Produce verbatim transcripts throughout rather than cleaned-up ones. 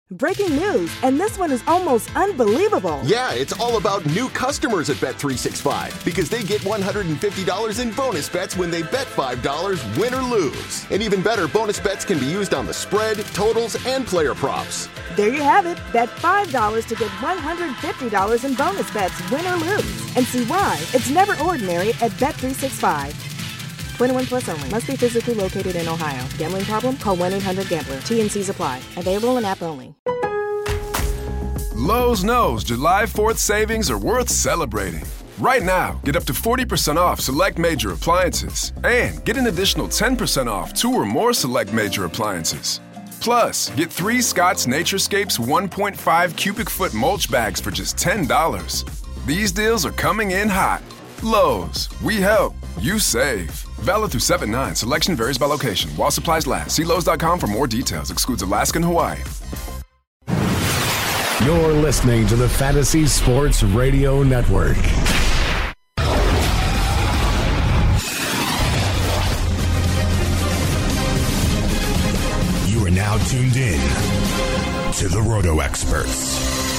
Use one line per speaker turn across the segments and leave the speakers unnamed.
Breaking news, and this one is almost unbelievable.
Yeah, it's all about new customers at Bet three sixty-five because they get one hundred fifty dollars in bonus bets when they bet five dollars, win or lose. And even better, bonus bets can be used on the spread, totals, and player props.
There you have it. Bet five dollars to get one hundred fifty dollars in bonus bets, win or lose. And see why it's never ordinary at Bet three sixty-five. twenty-one plus only. Must be physically located in Ohio. Gambling problem? Call one eight hundred gambler. T N Cs apply. Available in app only.
Lowe's knows July fourth savings are worth celebrating. Right now, get up to forty percent off select major appliances and get an additional ten percent off two or more select major appliances. Plus, get three Scott's Naturescapes one point five cubic foot mulch bags for just ten dollars. These deals are coming in hot. Lowe's, we help, you save. Valid through seven nine. Selection varies by location. While supplies last. See Lowe's dot com for more details. Excludes Alaska and Hawaii.
You're listening to the Fantasy Sports Radio Network. You are now tuned in to the Roto Experts.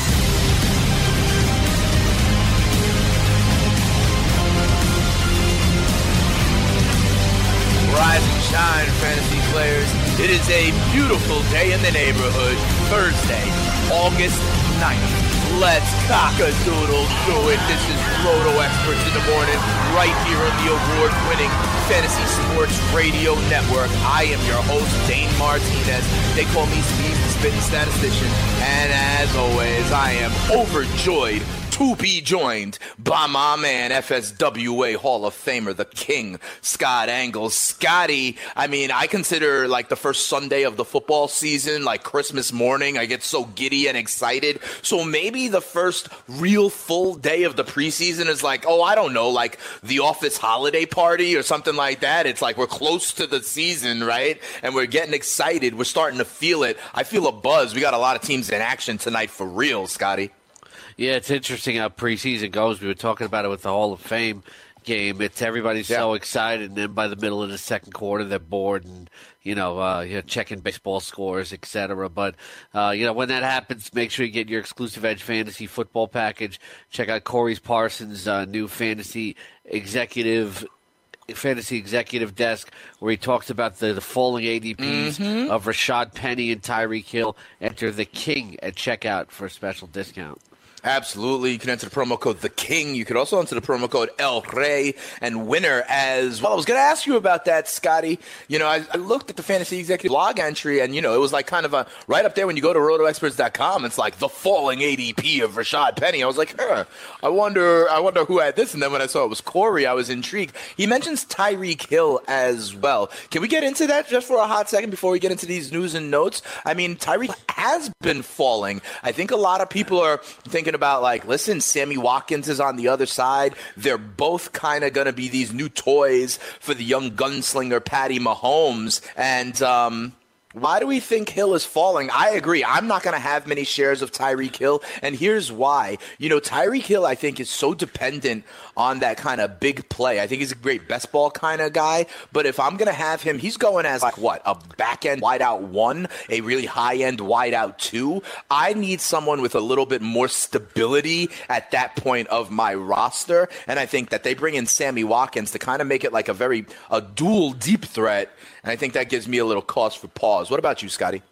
Rise and shine, fantasy players. It is a beautiful day in the neighborhood. Thursday, August ninth. Let's cock-a-doodle do it. This is Roto Experts in the morning, right here on the award-winning Fantasy Sports Radio Network. I am your host, Dane Martinez. They call me Steve the Spitting Statistician. And as always, I am overjoyed to be joined by my man, F S W A Hall of Famer, the King, Scott Engels. Scotty, I mean, I consider like the first Sunday of the football season, like Christmas morning. I get so giddy and excited. So maybe the first real full day of the preseason is like, oh, I don't know, like the office holiday party or something like that. It's like we're close to the season, right? And we're getting excited. We're starting to feel it. I feel a buzz. We got a lot of teams in action tonight for real, Scotty.
Yeah, it's interesting how preseason goes. We were talking about it with the Hall of Fame game. It's everybody's yeah. so excited, and then by the middle of the second quarter, they're bored and you know, uh, you know checking baseball scores, et cetera. But uh, you know, when that happens, make sure you get your exclusive Edge Fantasy Football package. Check out Corey Parsons' uh, new fantasy executive. Fantasy executive desk, where he talks about the, the falling A D Ps mm-hmm. of Rashad Penny and Tyreek Hill. Enter the King at checkout for a special discount.
Absolutely. You can enter the promo code The King. You could also enter the promo code El Rey and winner as well. I was going to ask you about that, Scotty. You know, I, I looked at the Fantasy Executive blog entry, and, you know, it was like kind of a right up there when you go to roto experts dot com. It's like the falling A D P of Rashad Penny. I was like, huh, I wonder, I wonder who had this. And then when I saw it was Corey, I was intrigued. He mentions Tyreek Hill as well. Can we get into that just for a hot second before we get into these news and notes? I mean, Tyreek has been falling. I think a lot of people are thinking about, like, listen, Sammy Watkins is on the other side. They're both kind of going to be these new toys for the young gunslinger Patty Mahomes. And um, why do we think Hill is falling? I agree. I'm not going to have many shares of Tyreek Hill, and here's why. You know, Tyreek Hill, I think, is so dependent on that kind of big play. I think he's a great best ball kind of guy, but if I'm going to have him, he's going as, like, what, a back-end wideout one, a really high-end wideout two. I need someone with a little bit more stability at that point of my roster, and I think that they bring in Sammy Watkins to kind of make it like a very a dual deep threat, and I think that gives me a little cause for pause. What about you, Scotty?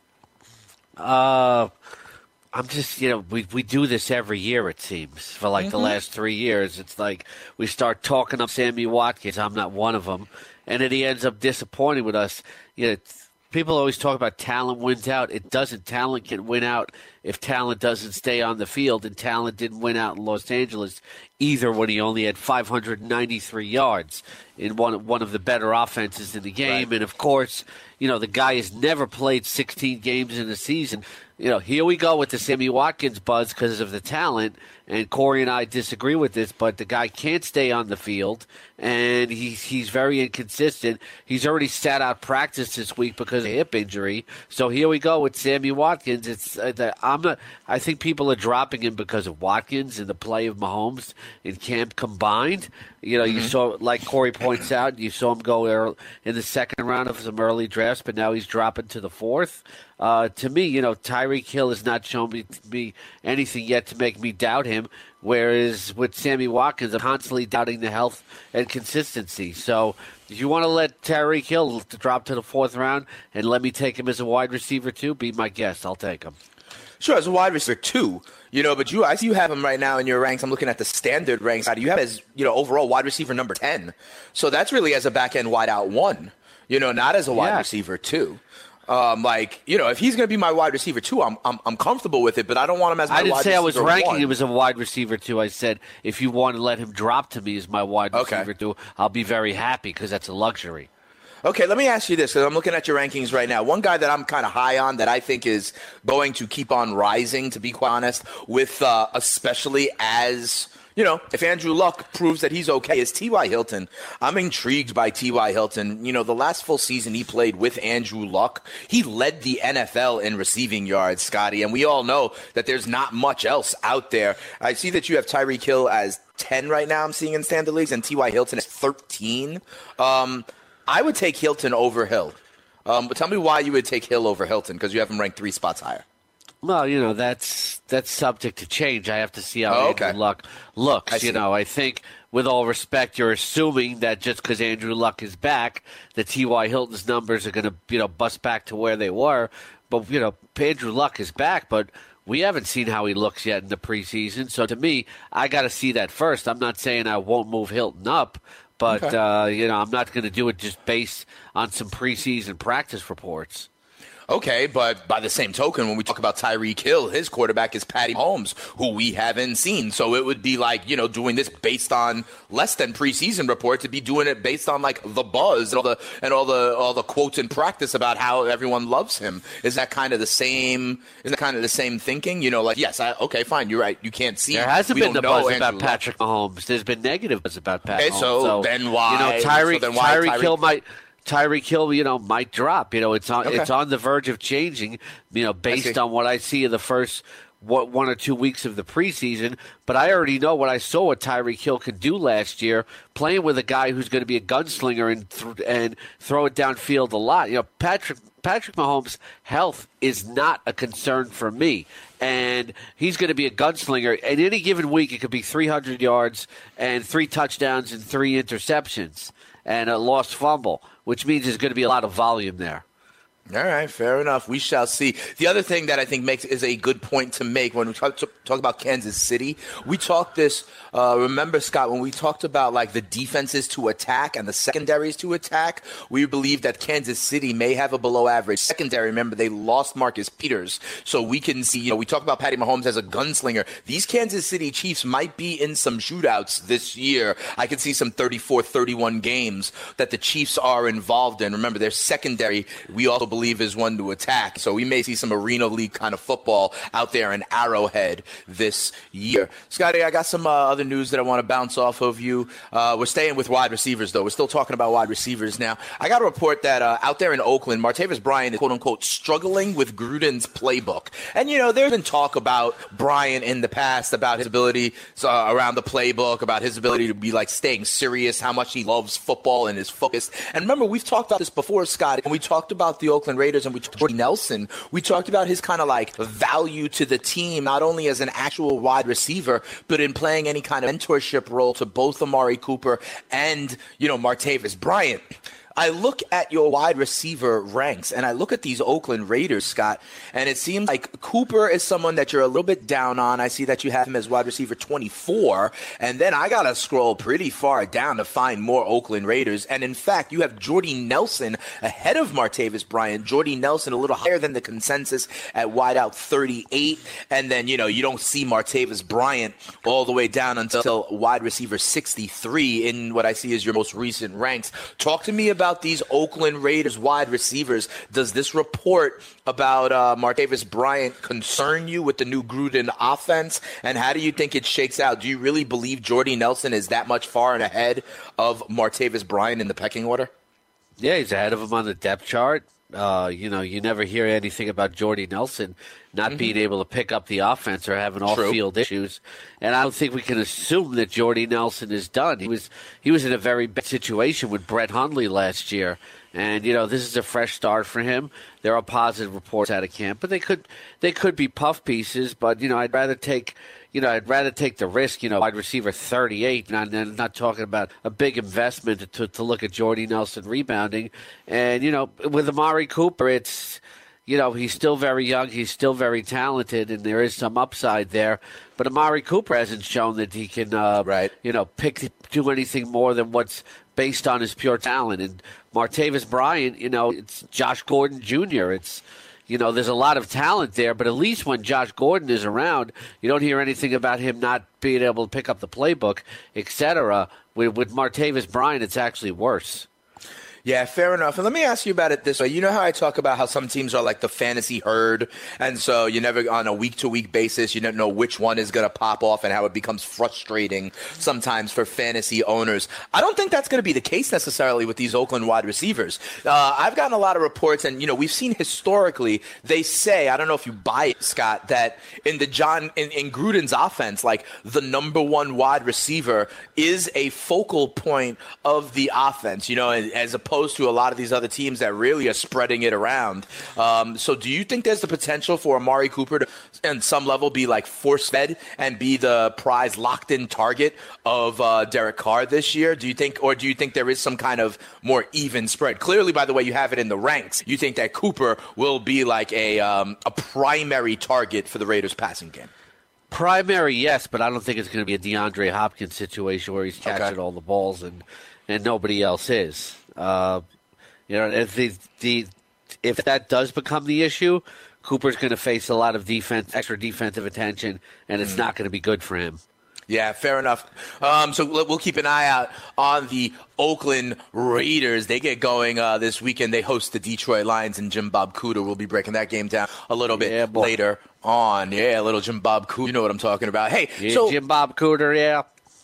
Uh, I'm just, you know, we we do this every year, it seems, for like mm-hmm. the last three years. It's like we start talking up Sammy Watkins. I'm not one of them. And then he ends up disappointing with us. You know, people always talk about talent wins out. It doesn't. Talent can win out if talent doesn't stay on the field, and talent didn't win out in Los Angeles either when he only had five hundred ninety-three yards in one, one of the better offenses in the game. Right. And, of course, you know, the guy has never played sixteen games in a season. You know, here we go with the Sammy Watkins buzz because of the talent, and Corey and I disagree with this, but the guy can't stay on the field, and he's, he's very inconsistent. He's already sat out practice this week because of hip injury. So here we go with Sammy Watkins. It's uh, the, I'm not, I think people are dropping him because of Watkins and the play of Mahomes. in camp combined. You know,
Mm-hmm.
you saw, like Corey points out, you saw him go early, in the second round of some early drafts, but now he's dropping to the fourth. Uh, to me, you know, Tyreek Hill has not shown me, me anything yet to make me doubt him, whereas with Sammy Watkins, I'm constantly doubting the health and consistency. So if you want to let Tyreek Hill drop to the fourth round and let me take him as a wide receiver too, be my guest. I'll take him.
Sure, as a wide receiver too, you know, but you, I see you have him right now in your ranks. I'm looking at the standard ranks. You have as, you know, overall wide receiver number ten. So that's really as a back end wide out one, you know, not as a wide
Yeah.
receiver two. Um, like, you know, if he's going to be my wide receiver too, I'm, I'm I'm comfortable with it, but I don't want him as my
I didn't
wide
say I was
receiver
ranking
one.
him as a wide receiver too. I said if you want to let him drop to me as my wide
Okay.
receiver too, I'll be very happy because that's a luxury.
Okay, let me ask you this, because I'm looking at your rankings right now. One guy that I'm kind of high on that I think is going to keep on rising, to be quite honest, with uh, especially as, you know, if Andrew Luck proves that he's okay, is T Y. Hilton. I'm intrigued by T Y. Hilton. You know, the last full season he played with Andrew Luck, he led the N F L in receiving yards, Scotty, and we all know that there's not much else out there. I see that you have Tyreek Hill as ten right now, I'm seeing in standard leagues, and T Y. Hilton is thirteen. Um... I would take Hilton over Hill. Um, but tell me why you would take Hill over Hilton, because you have him ranked three spots higher.
Well, you know, that's that's subject to change. I have to see how
Oh,
Andrew
okay.
Luck looks.
I
You
see.
know, I think with all respect, you're assuming that just because Andrew Luck is back, that T Y. Hilton's numbers are going to, you know, bust back to where they were. But, you know, Andrew Luck is back, but we haven't seen how he looks yet in the preseason. So to me, I got to see that first. I'm not saying I won't move Hilton up. But,
Okay.
uh, you know, I'm not going to do it just based on some preseason practice reports.
Okay, but by the same token, when we talk about Tyreek Hill, his quarterback is Patty Mahomes, who we haven't seen. So it would be like, you know, doing this based on less than preseason report, to be doing it based on like the buzz and all the and all the all the quotes in practice about how everyone loves him. Is that kind of the same? Is that kind of the same thinking? You know, like yes, I, okay, fine, you're right. You can't see.
There hasn't
we
been the
don't know
buzz
Andrew
about
Luck.
Patrick Mahomes. There's been negative buzz about Pat
Okay,
Mahomes.
so then why-
You know,
so
Tyreek,
then why
Tyreek
Tyreek-
Hill might. Tyreek Hill, you know, might drop. You know, it's on
Okay.
it's on the verge of changing. You know,
see.
based on what I see in the first what one or two weeks of the preseason. But I already know what I saw what Tyreek Hill could do last year, playing with a guy who's going to be a gunslinger and th- and throw it downfield a lot. You know, Patrick Patrick Mahomes' health is not a concern for me. And he's going to be a gunslinger. In any given week, it could be three hundred yards and three touchdowns and three interceptions and a lost fumble, which means there's going to be a lot of volume there.
All right, fair enough. We shall see. The other thing that I think makes is a good point to make when we talk, talk about Kansas City. We talked this. Uh, remember, Scott, when we talked about like the defenses to attack and the secondaries to attack, we believe that Kansas City may have a below-average secondary. Remember, they lost Marcus Peters, so we can see. You know, we talk about Patty Mahomes as a gunslinger. These Kansas City Chiefs might be in some shootouts this year. I could see some thirty-four thirty-one games that the Chiefs are involved in. Remember, their secondary. We also believe believe is one to attack. So we may see some Arena League kind of football out there in Arrowhead this year. Scotty, I got some uh, other news that I want to bounce off of you. Uh, we're staying with wide receivers, though. We're still talking about wide receivers now. I got a report that uh, out there in Oakland, Martavis Bryant is, quote-unquote, struggling with Gruden's playbook. And, you know, there's been talk about Bryant in the past, about his ability uh, around the playbook, about his ability to be, like, staying serious, how much he loves football and is focused. And remember, we've talked about this before, Scotty, and we talked about the Oakland Raiders and we talked about Jordy Nelson. We talked about his kind of like value to the team, not only as an actual wide receiver, but in playing any kind of mentorship role to both Amari Cooper and, you know, Martavis Bryant. I look at your wide receiver ranks and I look at these Oakland Raiders, Scott, and it seems like Cooper is someone that you're a little bit down on. I see that you have him as wide receiver twenty-four, and then I got to scroll pretty far down to find more Oakland Raiders. And in fact, you have Jordy Nelson ahead of Martavis Bryant. Jordy Nelson a little higher than the consensus at wideout thirty-eight, and then, you know, you don't see Martavis Bryant all the way down until wide receiver sixty-three in what I see as your most recent ranks. Talk to me about these Oakland Raiders wide receivers. Does this report about uh, Martavis Bryant concern you with the new Gruden offense? And how do you think it shakes out? Do you really believe Jordy Nelson is that much far and ahead of Martavis Bryant in the pecking order?
Yeah, he's ahead of him on the depth chart. Uh, you know, you never hear anything about Jordy Nelson not mm-hmm. being able to pick up the offense or having off-field issues. And I don't think we can assume that Jordy Nelson is done. He was he was in a very bad situation with Brett Hundley last year. And, you know, this is a fresh start for him. There are positive reports out of camp, but they could they could be puff pieces. But, you know, I'd rather take – You know, I'd rather take the risk, you know, wide receiver thirty-eight, and I'm not talking about a big investment to, to look at Jordy Nelson rebounding. And, you know, with Amari Cooper, it's, you know, he's still very young, he's still very talented, and there is some upside there. But Amari Cooper hasn't shown that he can, uh, right. you know, pick do anything more than what's based on his pure talent. And Martavis Bryant, you know, it's Josh Gordon Junior It's You know, there's a lot of talent there, but at least when Josh Gordon is around, you don't hear anything about him not being able to pick up the playbook, et cetera. With, with Martavis Bryant, it's actually worse.
Yeah, fair enough. And let me ask you about it this way. You know how I talk about how some teams are like the fantasy herd, and so you never, on a week-to-week basis, you don't know which one is going to pop off and how it becomes frustrating sometimes for fantasy owners. I don't think that's going to be the case necessarily with these Oakland wide receivers. Uh, I've gotten a lot of reports, and, you know, we've seen historically, they say, I don't know if you buy it, Scott, that in the John, in, in Gruden's offense, like the number one wide receiver is a focal point of the offense, you know, as opposed opposed to a lot of these other teams that really are spreading it around. Um, so do you think there's the potential for Amari Cooper to, on some level, be like force-fed and be the prize locked-in target of uh, Derek Carr this year? Do you think, or do you think there is some kind of more even spread? Clearly, by the way, you have it in the ranks. You think that Cooper will be like a um, a primary target for the Raiders passing game?
Primary, yes, but I don't think it's going to be a DeAndre Hopkins situation where he's catching okay. all the balls and, and nobody else is. Uh, you know, if the, the if that does become the issue, Cooper's going to face a lot of defense, extra defensive attention, and it's mm. not going to be good for him.
Yeah, fair enough. Um, so we'll keep an eye out on the Oakland Raiders. They get going uh, this weekend. They host the Detroit Lions, and Jim Bob Cooter will be breaking that game down a little bit yeah, later on. Yeah, little Jim Bob Cooter. You know what I'm talking about. Hey,
yeah,
so
Jim Bob Cooter, yeah.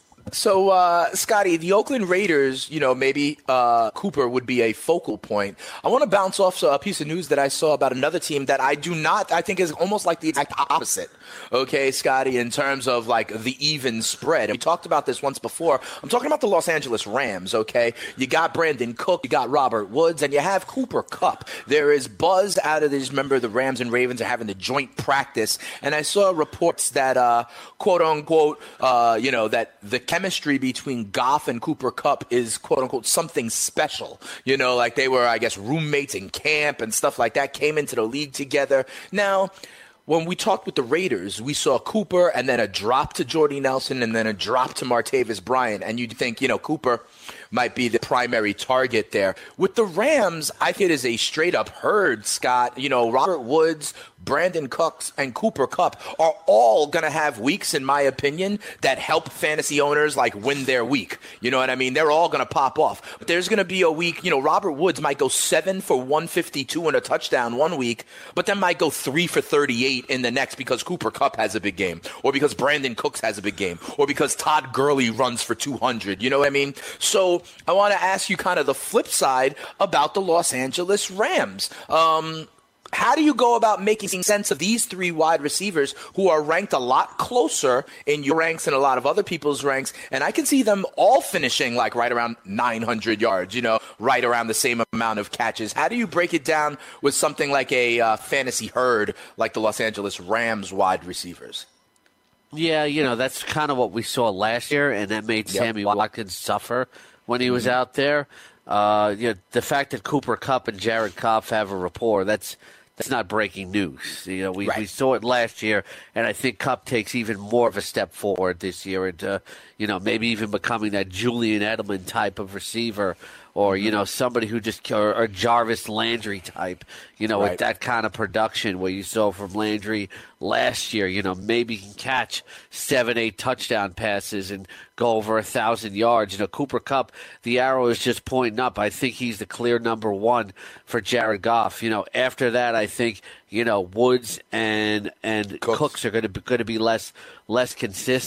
So, uh, Scotty, the Oakland Raiders, you know, maybe uh, Cooper would be a focal point. I want to bounce off a piece of news that I saw about another team that I do not, I think is almost like the exact opposite. Okay, Scotty, in terms of like the even spread. And we talked about this once before. I'm talking about the Los Angeles Rams, okay? You got Brandon Cook, you got Robert Woods, and you have Cooper Kupp. There is buzz out of this. Remember, the Rams and Ravens are having the joint practice. And I saw reports that, uh, quote unquote, uh, you know, that the chemistry between Goff and Cooper Kupp is, quote unquote, something special. You know, like they were, I guess, roommates in camp and stuff like that, came into the league together. Now, when we talked with the Raiders, we saw Cooper and then a drop to Jordy Nelson and then a drop to Martavis Bryant. And you'd think, you know, Cooper might be the primary target there. With the Rams, I think it is a straight-up herd, Scott. You know, Robert Woods, Brandon Cooks, and Cooper Kupp are all going to have weeks, in my opinion, that help fantasy owners, like, win their week. You know what I mean? They're all going to pop off. But there's going to be a week, you know, Robert Woods might go seven for one fifty-two and a touchdown one week, but then might go three for thirty-eight in the next because Cooper Kupp has a big game, or because Brandon Cooks has a big game, or because Todd Gurley runs for two hundred. You know what I mean? So I want to ask you kind of the flip side about the Los Angeles Rams. Um, how do you go about making sense of these three wide receivers who are ranked a lot closer in your ranks and a lot of other people's ranks? And I can see them all finishing like right around nine hundred yards, you know, right around the same amount of catches. How do you break it down with something like a uh, fantasy herd like the Los Angeles Rams wide receivers?
Yeah, you know, that's kind of what we saw last year, and that made yep. Sammy Watkins suffer when he was mm-hmm. out there. Uh, you know, the fact that Cooper Kupp and Jared Goff have a rapport, that's that's not breaking news. You know, we, right. we saw it last year, and I think Kupp takes even more of a step forward this year into, you know, maybe even becoming that Julian Edelman type of receiver, or, you know, somebody who just, or, or Jarvis Landry type, you know, right. with that kind of production where you saw from Landry last year, you know, maybe he can catch seven, eight touchdown passes and go over a thousand yards. You know, Cooper Kupp, the arrow is just pointing up. I think he's the clear number one for Jared Goff. You know, after that, I think, you know, Woods and and Cooks, Cooks are going to be, going to be less less consistent.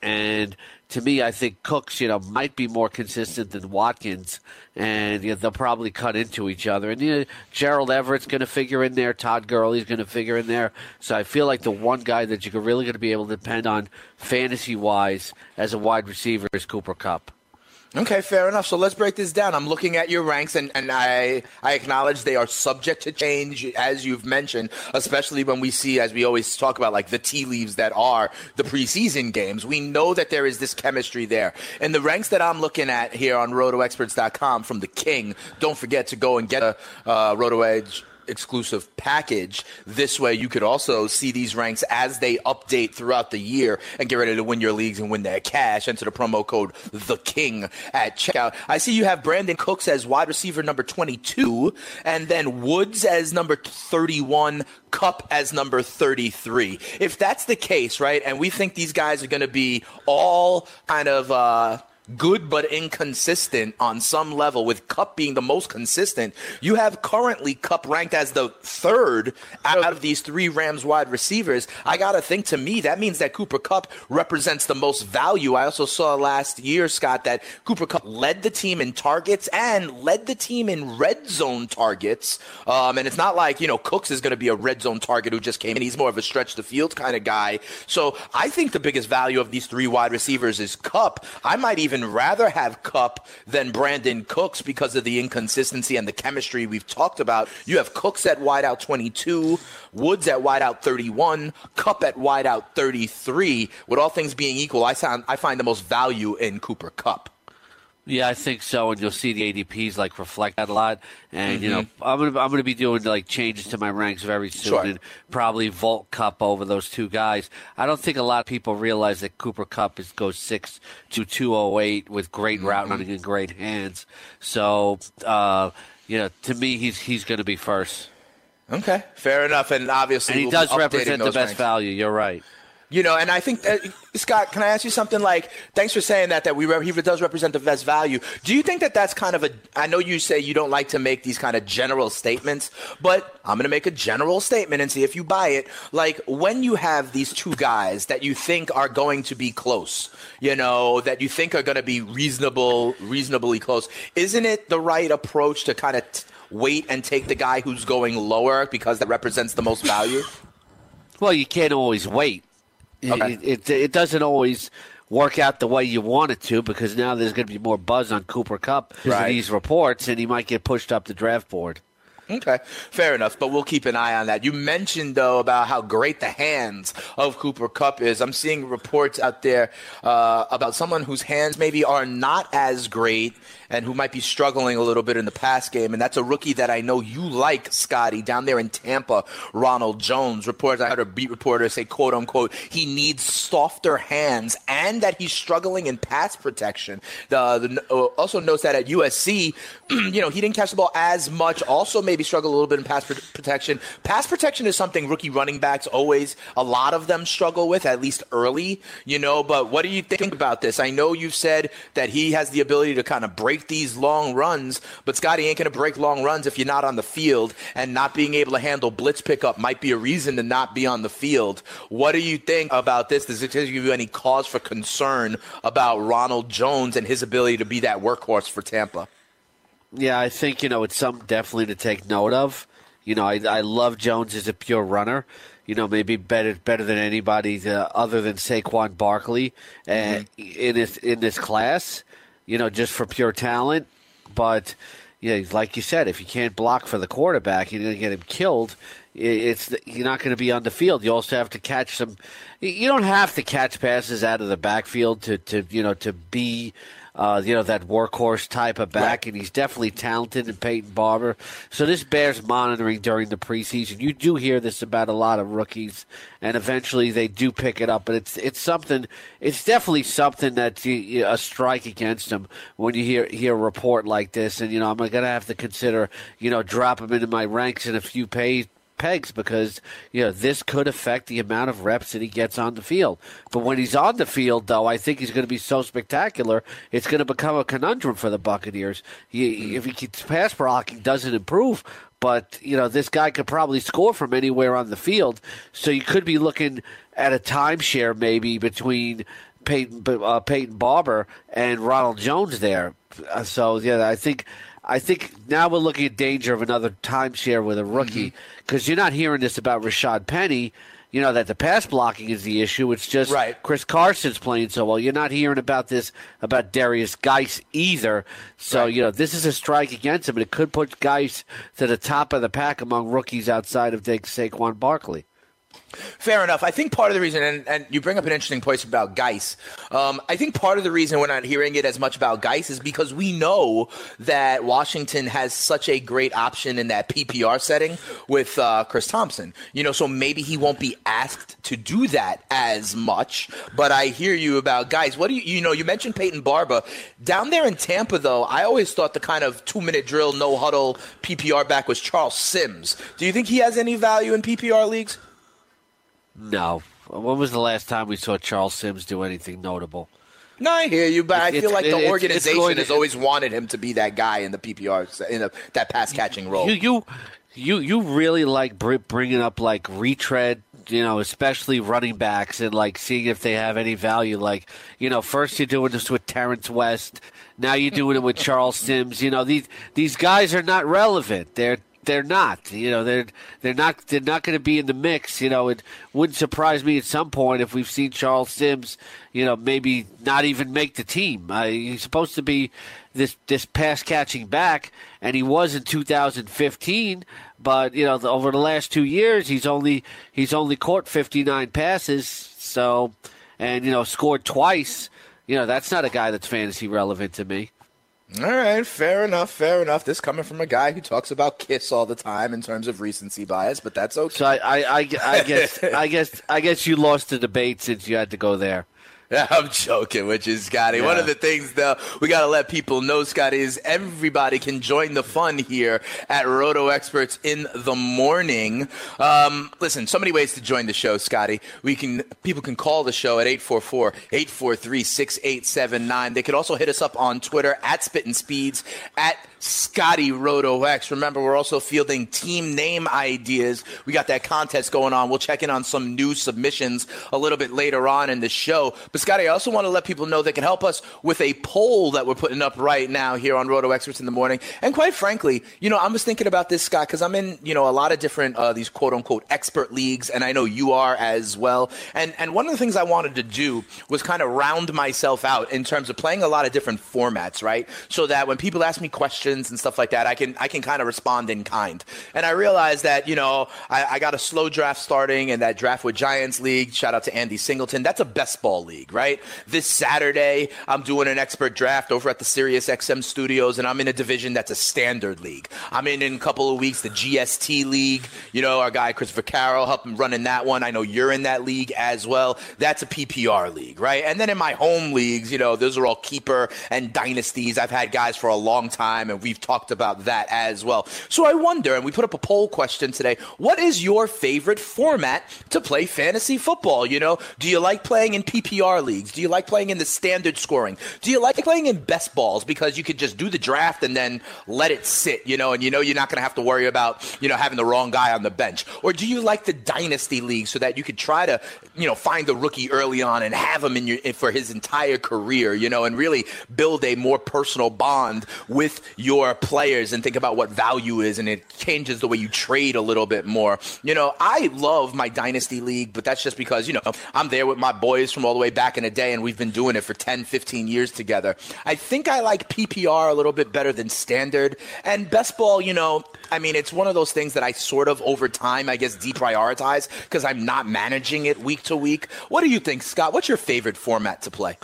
And to me, I think Cooks, you know, might be more consistent than Watkins, and you know, they'll probably cut into each other. And you know, Gerald Everett's going to figure in there. Todd Gurley's going to figure in there. So I feel like the one guy that you're really going to be able to depend on fantasy-wise as a wide receiver is Cooper Kupp.
Okay, fair enough. So let's break this down. I'm looking at your ranks, and, and I I acknowledge they are subject to change, as you've mentioned, especially when we see, as we always talk about, like the tea leaves that are the preseason games. We know that there is this chemistry there. And the ranks that I'm looking at here on roto experts dot com from the King, don't forget to go and get a uh, RotoEdge exclusive package. This way you could also see these ranks as they update throughout the year and get ready to win your leagues and win that cash. Enter the promo code The King at checkout. I see you have Brandon Cooks as wide receiver number twenty-two, and then Woods as number thirty-one, Kupp as number thirty-three. If that's the case, right, and we think these guys are going to be all kind of uh good but inconsistent on some level, with Kupp being the most consistent, you have currently Kupp ranked as the third out of these three Rams wide receivers. I got to think, to me, that means that Cooper Kupp represents the most value. I also saw last year, Scott, that Cooper Kupp led the team in targets and led the team in red zone targets. Um, and it's not like, you know, Cooks is going to be a red zone target who just came in. He's more of a stretch the field kind of guy. So I think the biggest value of these three wide receivers is Kupp. I might even Even rather have Kupp than Brandon Cooks because of the inconsistency and the chemistry we've talked about. You have Cooks at wideout twenty-two, Woods at wideout thirty-one, Kupp at wideout thirty-three. With all things being equal, I sound I find the most value in Cooper Kupp.
Yeah, I think so, and you'll see the A D Ps like reflect that a lot. And
Mm-hmm.
you know, I'm gonna I'm gonna be doing like changes to my ranks very soon,
Sure.
and probably vault Kupp over those two guys. I don't think a lot of people realize that Cooper Kupp is goes six to two oh eight with great
Mm-hmm.
route running and great hands. So, uh, you know, to me, he's he's going to be first.
Okay, fair enough. And obviously,
And he
we'll
does
be updating
represent the
those
best
ranks.
value. You're right.
You know, and I think, uh, Scott, can I ask you something? Like, thanks for saying that, that we re- he does represent the best value. Do you think that that's kind of a, I know you say you don't like to make these kind of general statements, but I'm going to make a general statement and see if you buy it. Like, when you have these two guys that you think are going to be close, you know, that you think are going to be reasonable, reasonably close, isn't it the right approach to kind of t- wait and take the guy who's going lower because that represents the most value?
Well, you can't always wait.
Okay.
It, it, it doesn't always work out the way you want it to, because now there's going to be more buzz on Cooper Kupp because
Right.
of these reports, and he might get pushed up the draft board.
Okay, fair enough, but we'll keep an eye on that. You mentioned, though, about how great the hands of Cooper Kupp is. I'm seeing reports out there uh, about someone whose hands maybe are not as great and who might be struggling a little bit in the pass game, and that's a rookie that I know you like, Scotty, down there in Tampa, Ronald Jones. Reports, I heard a beat reporter say, quote, unquote, he needs softer hands and that he's struggling in pass protection. The, the uh, also notes that at U S C, you know, he didn't catch the ball as much, also maybe struggle a little bit in pass pr- protection. Pass protection is something rookie running backs always, a lot of them struggle with, at least early, you know, but what do you think about this? I know you've said that he has the ability to kind of break these long runs, but Scotty ain't going to break long runs if you're not on the field, and not being able to handle blitz pickup might be a reason to not be on the field. What do you think about this? Does it give you any cause for concern about Ronald Jones and his ability to be that workhorse for Tampa?
Yeah, I think, you know, it's something definitely to take note of. You know, I, I love Jones as a pure runner. You know, maybe better better than anybody uh, other than Saquon Barkley uh, mm-hmm. in this in this class. You know, just for pure talent. But, you know, like you said, if you can't block for the quarterback, you're going to get him killed. It's you're not going to be on the field. You also have to catch some. You don't have to catch passes out of the backfield to, to you know to be. Uh, you know, that workhorse type of back,
right.
And he's definitely talented in Peyton Barber. So this bears monitoring during the preseason. You do hear this about a lot of rookies, and eventually they do pick it up. But it's it's something. It's definitely something that's a strike against them when you hear hear a report like this. And you know, I'm going to have to consider you know drop him into my ranks in a few pay. pegs because you know this could affect the amount of reps that he gets on the field. But when he's on the field, though, I think he's going to be so spectacular, it's going to become a conundrum for the Buccaneers. He, if he keeps pass blocking doesn't improve, but you know this guy could probably score from anywhere on the field. So you could be looking at a timeshare maybe between Peyton uh, Peyton Barber and Ronald Jones there. Uh, so yeah, I think I think now we're looking at danger of another timeshare with a rookie because mm-hmm. you're not hearing this about Rashad Penny. You know, that the pass blocking is the issue. It's just
right.
Chris Carson's playing so well. You're not hearing about this, about Darius Geis either. So, right. you know, this is a strike against him, and it could put Geis to the top of the pack among rookies outside of Saquon Barkley.
Fair enough. I think part of the reason, and, and you bring up an interesting point about Geis. Um, I think part of the reason we're not hearing it as much about Geis is because we know that Washington has such a great option in that P P R setting with uh, Chris Thompson. You know, so maybe he won't be asked to do that as much. But I hear you about Geis. What do you, you know, you mentioned Peyton Barber. Down there in Tampa, though, I always thought the kind of two-minute drill, no-huddle P P R back was Charles Sims. Do you think he has any value in P P R leagues?
No. When was the last time we saw Charles Sims do anything notable?
No, I hear you, but I
it's,
feel like the
it's,
organization
it's
has
to,
always wanted him to be that guy in the P P R, in the, that pass-catching role.
You, you, you, you really like bringing up, like, retread, you know, especially running backs and, like, seeing if they have any value. Like, you know, first you're doing this with Terrence West. Now you're doing it with Charles Sims. You know, these these guys are not relevant. They're They're not, you know, they're they're not they're not going to be in the mix. You know, it wouldn't surprise me at some point if we've seen Charles Sims, you know, maybe not even make the team. Uh, he's supposed to be this this pass catching back, and he was in two thousand fifteen. But you know, the, over the last two years, he's only he's only caught fifty-nine passes. So, and you know, scored twice. You know, that's not a guy that's fantasy relevant to me.
All right, fair enough, fair enough. This coming from a guy who talks about Kiss all the time in terms of recency bias, but that's okay.
So I, I, I, I guess, I guess, I guess you lost the debate since you had to go there.
I'm joking with you, Scotty. Yeah. One of the things, though, we got to let people know, Scotty, is everybody can join the fun here at Roto Experts in the morning. Um, listen, so many ways to join the show, Scotty. We can people can call the show at eight four four, eight four three, six eight seven nine. They could also hit us up on Twitter at Spittin' Speeds, at Scotty RotoX. Remember, we're also fielding team name ideas. We got that contest going on. We'll check in on some new submissions a little bit later on in the show. But Scotty, I also want to let people know they can help us with a poll that we're putting up right now here on Roto Experts in the morning. And quite frankly, you know, I was thinking about this, Scott, because I'm in, you know, a lot of different uh, these quote unquote expert leagues, and I know you are as well. And and one of the things I wanted to do was kind of round myself out in terms of playing a lot of different formats, right? So that when people ask me questions and stuff like that, I can I can kind of respond in kind. And I realized that, you know, I, I got a slow draft starting in that Draft with Giants league. Shout out to Andy Singleton. That's a best ball league, right? This Saturday, I'm doing an expert draft over at the Sirius X M studios, and I'm in a division that's a standard league. I'm in in a couple of weeks the G S T league. You know, our guy Christopher Carroll helped him running that one. I know you're in that league as well. That's a P P R league, right? And then in my home leagues, you know, those are all keeper and dynasties. I've had guys for a long time, and we've talked about that as well. So I wonder, and we put up a poll question today, what is your favorite format to play fantasy football? You know, do you like playing in P P R leagues? Do you like playing in the standard scoring? Do you like playing in best balls because you could just do the draft and then let it sit, you know, and you know you're not going to have to worry about, you know, having the wrong guy on the bench? Or do you like the dynasty league so that you could try to, you know, find the rookie early on and have him in your for his entire career, you know, and really build a more personal bond with your players and think about what value is, and it changes the way you trade a little bit more. You know, I love my dynasty league, but that's just because, you know, I'm there with my boys from all the way back in the day, and we've been doing it for ten, fifteen years together. I think I like P P R a little bit better than standard. And best ball, you know, I mean, it's one of those things that I sort of over time, I guess, deprioritize because I'm not managing it week to week. What do you think, Scott? What's your favorite format to play?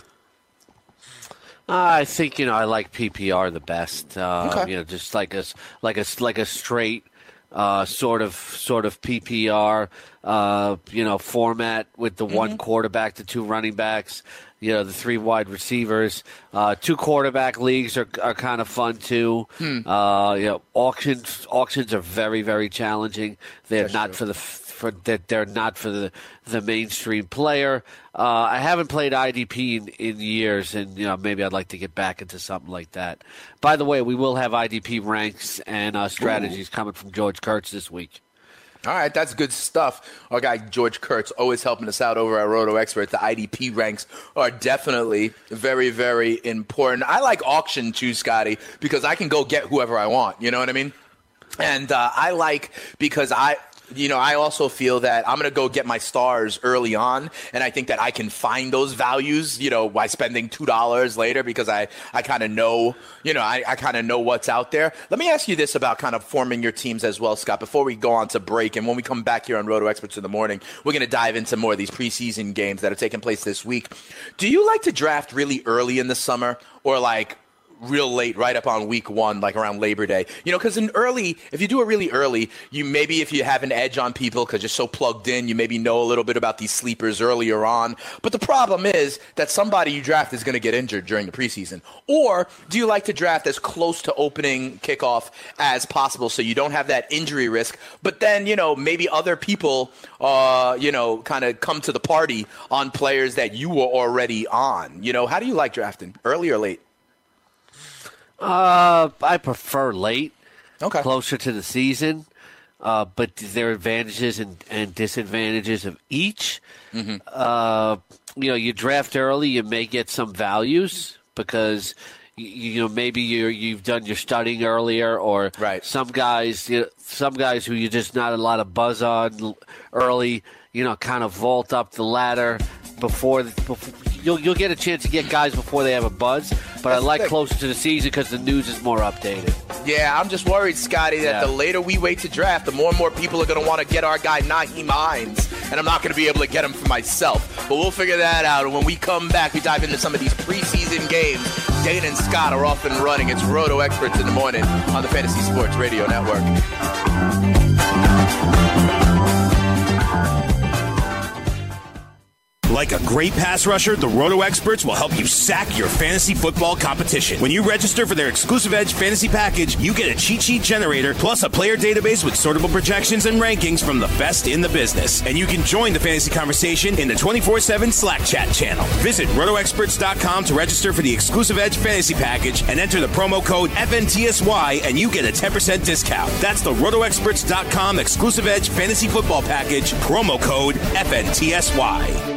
Uh, I think, you know, I like P P R the best. Uh,
okay.
You know, just like a like a like a straight uh, sort of sort of P P R, uh, you know, format with the mm-hmm. one quarterback, the two running backs, you know, the three wide receivers. Uh, two quarterback leagues are are kind of fun too. Hmm. Uh, you know, auctions auctions are very very challenging. They're That's not true. for the for that they're not for the the mainstream player. Uh, I haven't played I D P in, in years, and you know maybe I'd like to get back into something like that. By the way, we will have I D P ranks and uh, strategies Ooh. coming from George Kurtz this week.
All right, that's good stuff. Our guy George Kurtz always helping us out over at Roto Experts. The I D P ranks are definitely very, very important. I like auction too, Scotty, because I can go get whoever I want. You know what I mean? And uh, I like because I – you know, I also feel that I'm going to go get my stars early on, and I think that I can find those values, you know, by spending two dollars later because I, I kind of know, you know, I, I kind of know what's out there. Let me ask you this about kind of forming your teams as well, Scott, before we go on to break. And when we come back here on Roto Experts in the morning, we're going to dive into more of these preseason games that are taking place this week. Do you like to draft really early in the summer or like real late, right up on week one, like around Labor Day? You know, because in early, if you do it really early, you maybe if you have an edge on people because you're so plugged in, you maybe know a little bit about these sleepers earlier on. But the problem is that somebody you draft is going to get injured during the preseason. Or do you like to draft as close to opening kickoff as possible so you don't have that injury risk? But then, you know, maybe other people, uh, you know, kind of come to the party on players that you were already on. You know, how do you like drafting, early or late?
Uh, I prefer late,
okay,
closer to the season. Uh, but there are advantages and, and disadvantages of each. Mm-hmm. Uh, you know, you draft early, you may get some values because you, you know maybe you you've done your studying earlier, or
right.
some guys, you know, some guys who you just not a lot of buzz on early. You know, kind of vault up the ladder before. before You'll you'll get a chance to get guys before they have a buzz, but That's I like closer to the season because the news is more updated.
Yeah, I'm just worried, Scotty, that
yeah.
the later we wait to draft, the more and more people are going to want to get our guy Nyheim Hines, and I'm not going to be able to get him for myself. But we'll figure that out, and when we come back, we dive into some of these preseason games. Dane and Scott are off and running. It's Roto Experts in the morning on the Fantasy Sports Radio Network.
Like a great pass rusher, the Roto Experts will help you sack your fantasy football competition. When you register for their exclusive Edge fantasy package, you get a cheat sheet generator plus a player database with sortable projections and rankings from the best in the business. And you can join the fantasy conversation in the twenty-four seven Slack chat channel. Visit roto experts dot com to register for the exclusive Edge fantasy package and enter the promo code F N T S Y and you get a ten percent discount. That's the roto experts dot com exclusive Edge fantasy football package, promo code F N T S Y.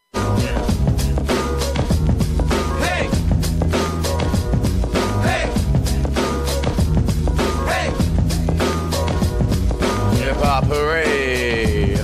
Hooray!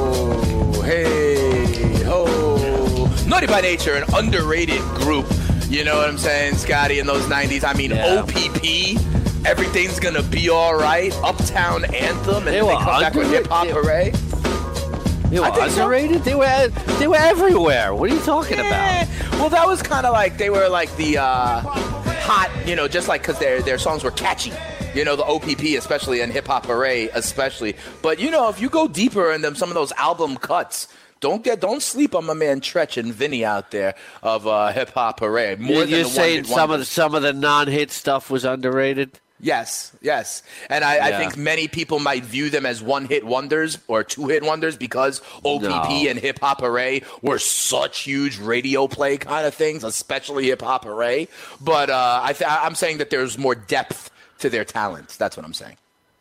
Ho! Hey! Ho! Naughty by Nature, an underrated group. You know what I'm saying, Scotty, in those nineties? I mean, yeah. O P P, Everything's Gonna Be Alright, Uptown Anthem, and they, then they come back with Hip Hop Hooray.
They were underrated? So. They were they were everywhere. What are you talking
yeah.
about?
Well, that was kind of like, they were like the uh, hot, you know, just like because their, their songs were catchy. You know, the O P P especially and Hip Hop Hooray especially. But, you know, if you go deeper in them, some of those album cuts, don't get don't sleep on my man Tretch and Vinny out there of uh, Hip Hop Hooray. More
you're
than
you're
the
saying
one
some of the, some of the non-hit stuff was underrated?
Yes, yes. And I, yeah. I think many people might view them as one-hit wonders or two-hit wonders because O P P no. and Hip Hop Hooray were such huge radio play kind of things, especially Hip Hop Hooray. But uh, I th- I'm saying that there's more depth to their talents. That's what I'm saying.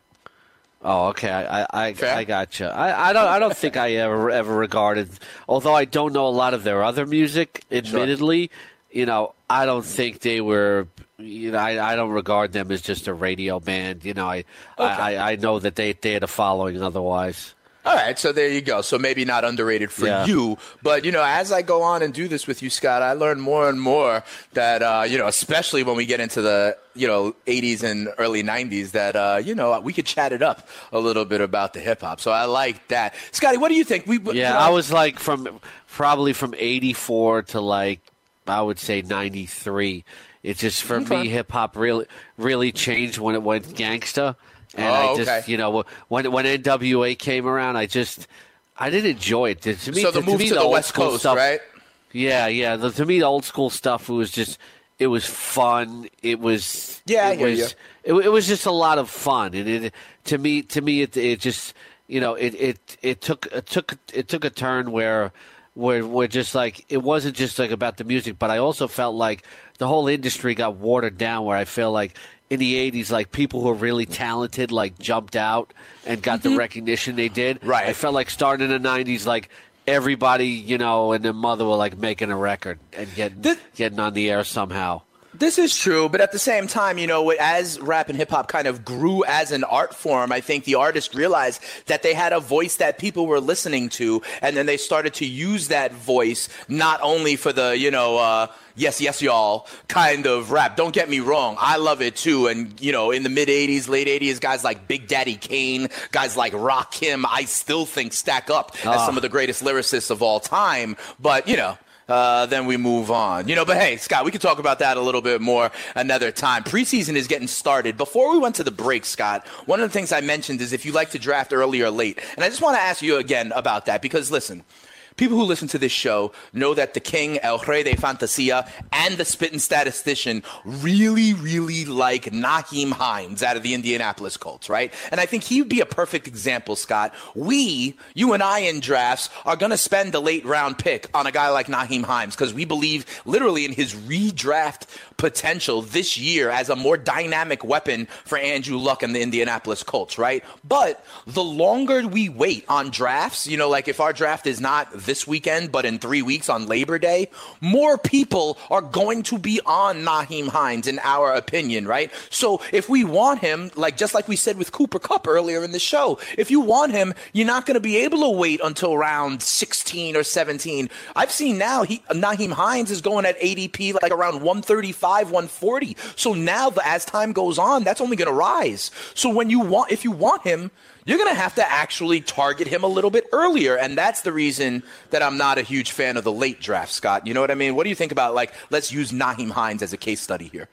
Oh, okay. I I, I gotcha. I, I don't I don't think I ever ever regarded, although I don't know a lot of their other music. Admittedly, sure. you know, I don't think they were. You know, I, I don't regard them as just a radio band. You know, I okay. I, I know that they they had a following otherwise.
All right, so there you go. So maybe not underrated for yeah. you, but, you know, as I go on and do this with you, Scott, I learn more and more that, uh, you know, especially when we get into the, you know, eighties and early nineties, that, uh, you know, we could chat it up a little bit about the hip-hop. So I like that. Scotty, what do you think? We
Yeah,
you know,
I was like from probably from eighty-four to, like, I would say ninety-three. It just, for okay. me, hip-hop really, really changed when it went gangsta. And
oh,
I just,
okay.
you know, when when N W A came around, I just, I didn't enjoy it. To me,
so the
to,
move
to, me,
to
the,
the
old
West
school
Coast,
stuff,
right?
Yeah, yeah. The, to me, the old school stuff, it was just, it was fun. It was,
yeah,
it
I hear
was,
you.
It, it was just a lot of fun, and it, to me, to me, it, it just, you know, it, it, it took, it took, it took a turn where, where, where just like it wasn't just like about the music, but I also felt like the whole industry got watered down. Where I feel like in the eighties, like people who were really talented, like jumped out and got
mm-hmm.
the recognition they did.
Right.
I felt like starting in the nineties, like everybody, you know, and their mother were like making a record and getting
this,
getting on the air somehow.
This is true, but at the same time, you know, as rap and hip hop kind of grew as an art form, I think the artists realized that they had a voice that people were listening to, and then they started to use that voice not only for the, you know, uh, yes, yes, y'all kind of rap. Don't get me wrong. I love it, too. And, you know, in the mid-eighties, late eighties, guys like Big Daddy Kane, guys like Rakim, I still think stack up oh. as some of the greatest lyricists of all time. But, you know. Uh, then we move on. You know, but hey, Scott, we could talk about that a little bit more another time. Preseason is getting started. Before we went to the break, Scott, one of the things I mentioned is if you like to draft early or late. And I just want to ask you again about that because, listen, people who listen to this show know that the King, El Rey de Fantasia, and the Spittin' Statistician really, really like Nyheim Hines out of the Indianapolis Colts, right? And I think he would be a perfect example, Scott. We, you and I in drafts, are going to spend a late round pick on a guy like Nyheim Hines because we believe literally in his redraft potential this year as a more dynamic weapon for Andrew Luck and the Indianapolis Colts, right? But the longer we wait on drafts, you know, like if our draft is not this weekend, but in three weeks on Labor Day, more people are going to be on Nyheim Hines, in our opinion, right? So if we want him, like just like we said with Cooper Kupp earlier in the show, if you want him, you're not going to be able to wait until round sixteen or seventeen. I've seen now he Nyheim Hines is going at A D P like around one thirty-five, one forty. So now as time goes on, that's only going to rise. So when you want, if you want him, you're going to have to actually target him a little bit earlier. And that's the reason that I'm not a huge fan of the late draft, Scott. You know what I mean? What do you think about, like, let's use Nyheim Hines as a case study here?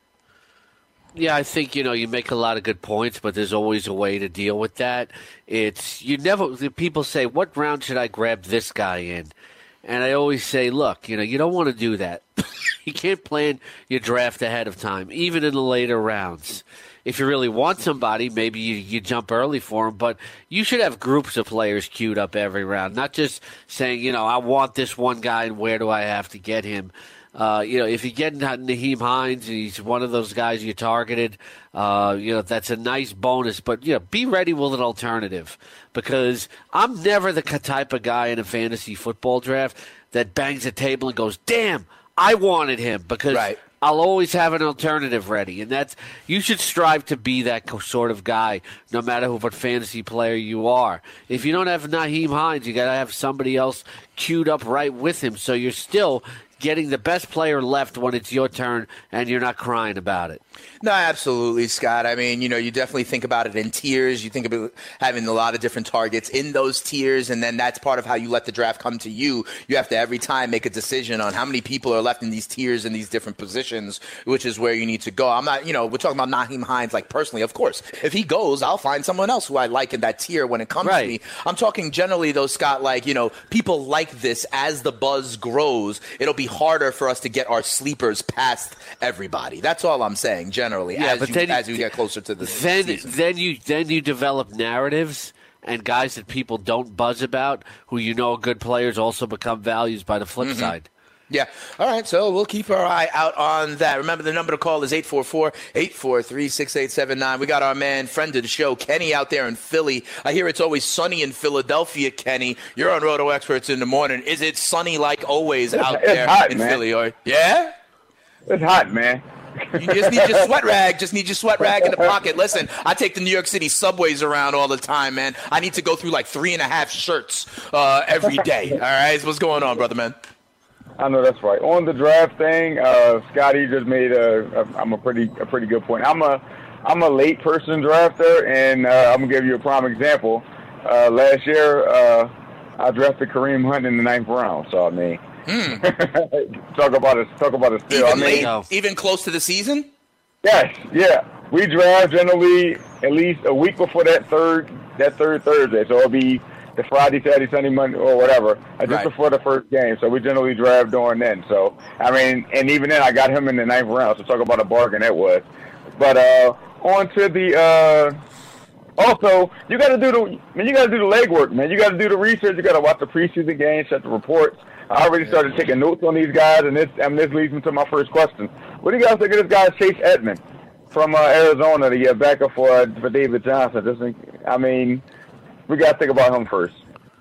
Yeah, I think, you know, you make a lot of good points, but there's always a way to deal with that. It's, you never, people say, what round should I grab this guy in? And I always say, look, you know, you don't want to do that. You can't plan your draft ahead of time, even in the later rounds. If you really want somebody, maybe you, you jump early for them, but you should have groups of players queued up every round, not just saying, you know, I want this one guy and where do I have to get him? Uh, you know, if you get Nyheim Hines and he's one of those guys you targeted, uh, you know, that's a nice bonus. But, you know, be ready with an alternative because I'm never the type of guy in a fantasy football draft that bangs the table and goes, damn, I wanted him because right. I'll always have an alternative ready. And that's you should strive to be that sort of guy no matter who, what fantasy player you are. If you don't have Nyheim Hines, you got to have somebody else queued up right with him so you're still getting the best player left when it's your turn and you're not crying about it.
No, absolutely, Scott. I mean, you know, you definitely think about it in tiers. You think about having a lot of different targets in those tiers, and then that's part of how you let the draft come to you. You have to every time make a decision on how many people are left in these tiers in these different positions, which is where you need to go. I'm not, you know, we're talking about Nyheim Hines, like personally, of course. If he goes, I'll find someone else who I like in that tier when it comes right. to me. I'm talking generally, though, Scott, like, you know, people like this as the buzz grows, it'll be harder for us to get our sleepers past everybody. That's all I'm saying, generally, yeah, as, but you, then, as you get closer to the
then,
season.
Then you, then you develop narratives and guys that people don't buzz about, who you know are good players, also become values by the flip mm-hmm. side.
Yeah. All right. So we'll keep our eye out on that. Remember, the number to call is eight four four, eight four three, six eight seven nine. We got our man, friend of the show, Kenny, out there in Philly. I hear it's always sunny in Philadelphia, Kenny. You're on Roto Experts in the morning. Is it sunny like always
it's,
out
it's
there
hot,
in
man.
Philly? Or yeah?
It's hot, man.
You just need your sweat rag. Just need your sweat rag in the pocket. Listen, I take the New York City subways around all the time, man. I need to go through like three and a half shirts uh, every day. All right? What's going on, brother, man?
I know that's right. On the draft thing, uh, Scotty just made a, a I'm a pretty a pretty good point. I'm a I'm a late person drafter, and uh, I'm gonna give you a prime example. Uh, last year, uh, I drafted Kareem Hunt in the ninth round. So I mean, mm. talk about a talk about a steal.
Even
I mean,
late, even close to the season.
Yes, yeah. We draft generally at least a week before that third that third Thursday, so it'll be the Friday, Saturday, Sunday, Monday, or whatever, uh, just right. before the first game. So we generally draft during then. So, I mean, and even then I got him in the ninth round, so talk about a bargain that was. But uh, on to the uh, – also, you got to do the – man, you got to do the legwork, man. You got to do the research. You got to watch the preseason games, check the reports. I already started taking notes on these guys, and this, and this leads me to my first question. What do you guys think of this guy, Chase Edmonds? from uh, Arizona to get backup for uh, for David Johnson. Just, I mean, we got to think about him first.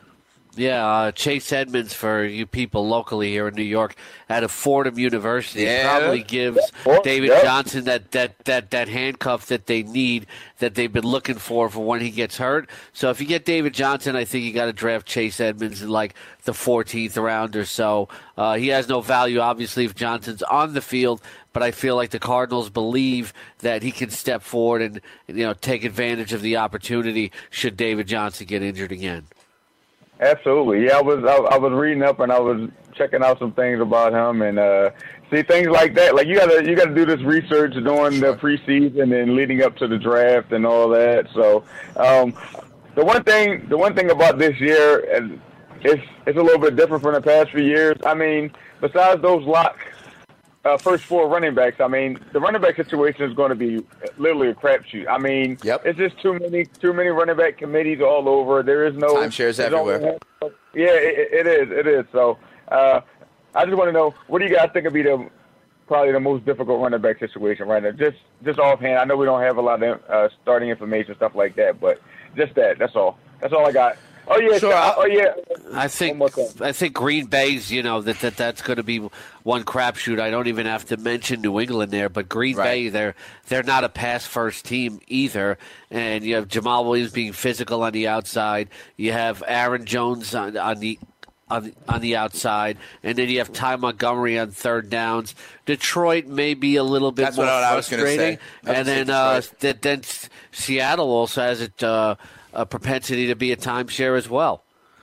Yeah, uh, Chase Edmonds, for you people locally here in New York, out of Fordham University,
yeah.
probably gives
yeah.
David
yep.
Johnson that, that, that, that handcuff that they need, that they've been looking for for when he gets hurt. So if you get David Johnson, I think you got to draft Chase Edmonds in like the fourteenth round or so. Uh, he has no value, obviously, if Johnson's on the field, but I feel like the Cardinals believe that he can step forward and, you know, take advantage of the opportunity should David Johnson get injured again.
Absolutely, yeah. I was I, I was reading up and I was checking out some things about him and uh, see things like that. Like you gotta you gotta do this research during the preseason and leading up to the draft and all that. So um, the one thing the one thing about this year, and it's it's a little bit different from the past few years. I mean, besides those lock uh, first four running backs, I mean, the running back situation is going to be literally a crapshoot. I mean,
yep.
it's just too many too many running back committees all over. There is no
timeshares everywhere.
No, yeah, it, it is. It is. So uh, I just want to know, what do you guys think would be the probably the most difficult running back situation right now? Just just offhand. I know we don't have a lot of uh, starting information, stuff like that, but just that. That's all. That's all I got. Oh yeah,
sure.
oh yeah.
I think I think Green Bay's, you know, that, that that's going to be one crapshoot. I don't even have to mention New England there, but Green
right.
Bay, they're they're not a pass first team either. And you have Jamal Williams being physical on the outside. You have Aaron Jones on, on the on the, on the outside, and then you have Ty Montgomery on third downs. Detroit may be a little bit
that's
more
what I was
frustrating,
say.
and then uh, th- then Seattle also has it. Uh, a propensity to be a timeshare as well.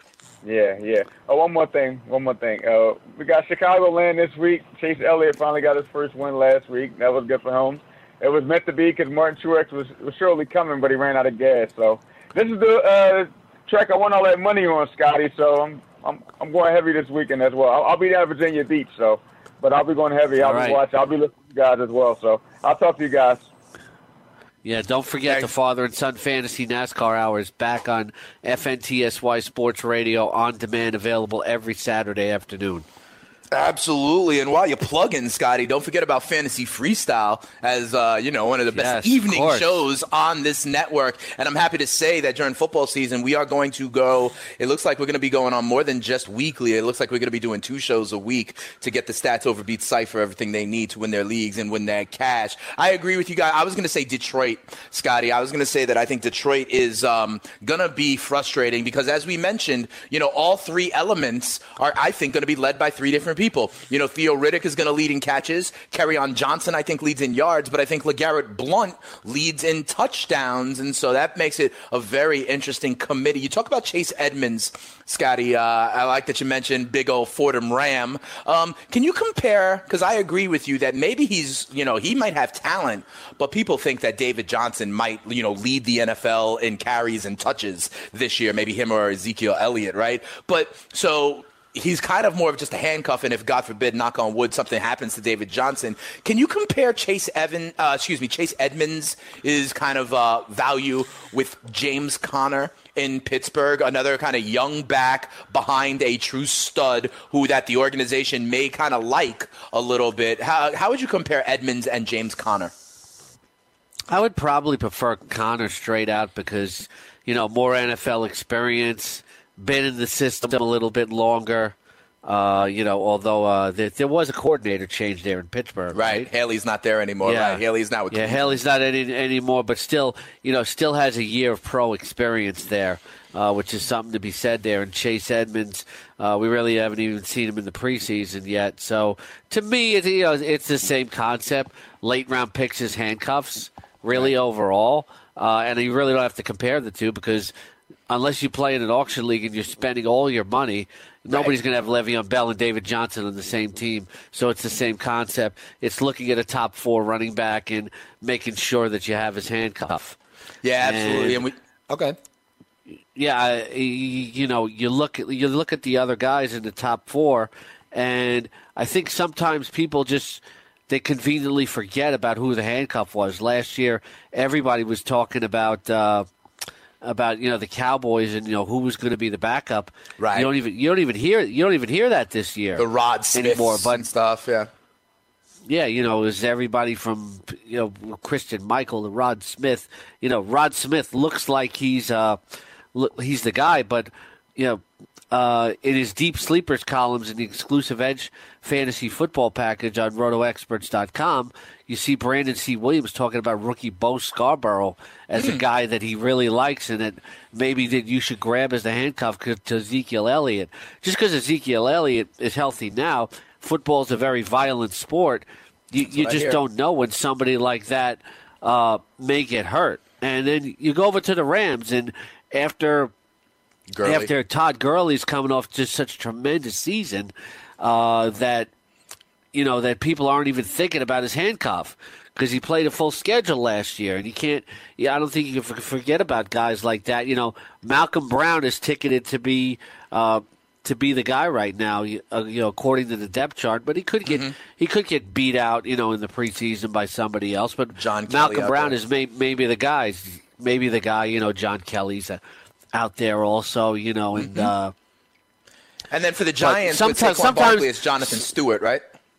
Yeah, yeah. Oh, one more thing. One more thing. Uh, we got Chicagoland this week. Chase Elliott finally got his first win last week. That was good for him. It was meant to be because Martin Truex was, was surely coming, but he ran out of gas. So this is the uh, track I won all that money on, Scotty. So I'm I'm I'm going heavy this weekend as well. I'll, I'll be down at Virginia Beach, so but I'll be going heavy. I'll all be right. watching. I'll be listening to you guys as well. So I'll talk to you guys.
Yeah, don't forget the Father and Son Fantasy NASCAR Hour is back on F N T S Y Sports Radio on demand, available every Saturday afternoon.
Absolutely. And while you're plugging, Scotty, don't forget about Fantasy Freestyle as, uh, you know, one of the best
yes,
evening shows on this network. And I'm happy to say that during football season, we are going to go, it looks like we're going to be going on more than just weekly. It looks like we're going to be doing two shows a week to get the Stats Over Beats site for everything they need to win their leagues and win their cash. I agree with you guys. I was going to say Detroit, Scotty. I was going to say that I think Detroit is um, going to be frustrating because, as we mentioned, you know, all three elements are, I think, going to be led by three different people. You know, Theo Riddick is going to lead in catches. Kerryon Johnson, I think, leads in yards, but I think LeGarrette Blount leads in touchdowns, and so that makes it a very interesting committee. You talk about Chase Edmonds, Scotty. Uh, I like that you mentioned big old Fordham Ram. Um, can you compare, because I agree with you that maybe he's, you know, he might have talent, but people think that David Johnson might, you know, lead the N F L in carries and touches this year, maybe him or Ezekiel Elliott, right? But so he's kind of more of just a handcuff, and if, God forbid, knock on wood, something happens to David Johnson. Can you compare Chase Evan, uh, excuse me, Chase Edmonds' is kind of uh, value with James Conner in Pittsburgh, another kind of young back behind a true stud who that the organization may kind of like a little bit? How, how would you compare Edmonds and James Conner?
I would probably prefer Conner straight out because, you know, more N F L experience, been in the system a little bit longer. Uh, you know, although uh, there, there was a coordinator change there in Pittsburgh.
Right.
right?
Haley's not there anymore.
Yeah.
Right. Haley's not with
Yeah,
Cleveland.
Haley's not any, anymore, but still, you know, still has a year of pro experience there, uh, which is something to be said there. And Chase Edmonds, uh, we really haven't even seen him in the preseason yet. So to me, it, you know, it's the same concept. Late round picks as handcuffs, really, right. overall. Uh, and you really don't have to compare the two because unless you play in an auction league and you're spending all your money, nobody's going to have Le'Veon Bell and David Johnson on the same team. So it's the same concept. It's looking at a top four running back and making sure that you have his handcuff.
Yeah, absolutely. And, and we okay.
Yeah, you know, you look at you look at the other guys in the top four, and I think sometimes people just they conveniently forget about who the handcuff was. Last year, everybody was talking about. Uh, about you know the Cowboys and you know who was going to be the backup.
Right.
You don't even you don't even hear you don't even hear that this year.
The Rod Smiths
anymore, but
and stuff. Yeah.
Yeah, you know, is everybody from, you know, Christian Michael to Rod Smith. You know, Rod Smith looks like he's uh, he's the guy, but, you know, uh, in his Deep Sleepers columns in the exclusive Edge fantasy football package on roto experts dot com, you see Brandon C. Williams talking about rookie Bo Scarborough as a guy that he really likes and that maybe that you should grab as the handcuff to Ezekiel Elliott. Just because Ezekiel Elliott is healthy now, football's a very violent sport. You, you just don't know when somebody like that uh, may get hurt. And then you go over to the Rams, and after Gurley. after Todd Gurley's coming off just such a tremendous season uh, that you know that people aren't even thinking about his handcuff because he played a full schedule last year, and you can't. Yeah, I don't think you can forget about guys like that. You know, Malcolm Brown is ticketed to be. Uh, to be the guy right now, you, uh, you know, according to the depth chart. But he could get mm-hmm. he could get beat out, you know, in the preseason by somebody else. But
John
Malcolm Brown
there.
is may, maybe the guy, maybe the guy. You know, John Kelly's uh, out there also. You know, and
mm-hmm.
uh,
and then for the Giants,
sometimes,
with
sometimes
Barkley, it's Jonathan Stewart, right?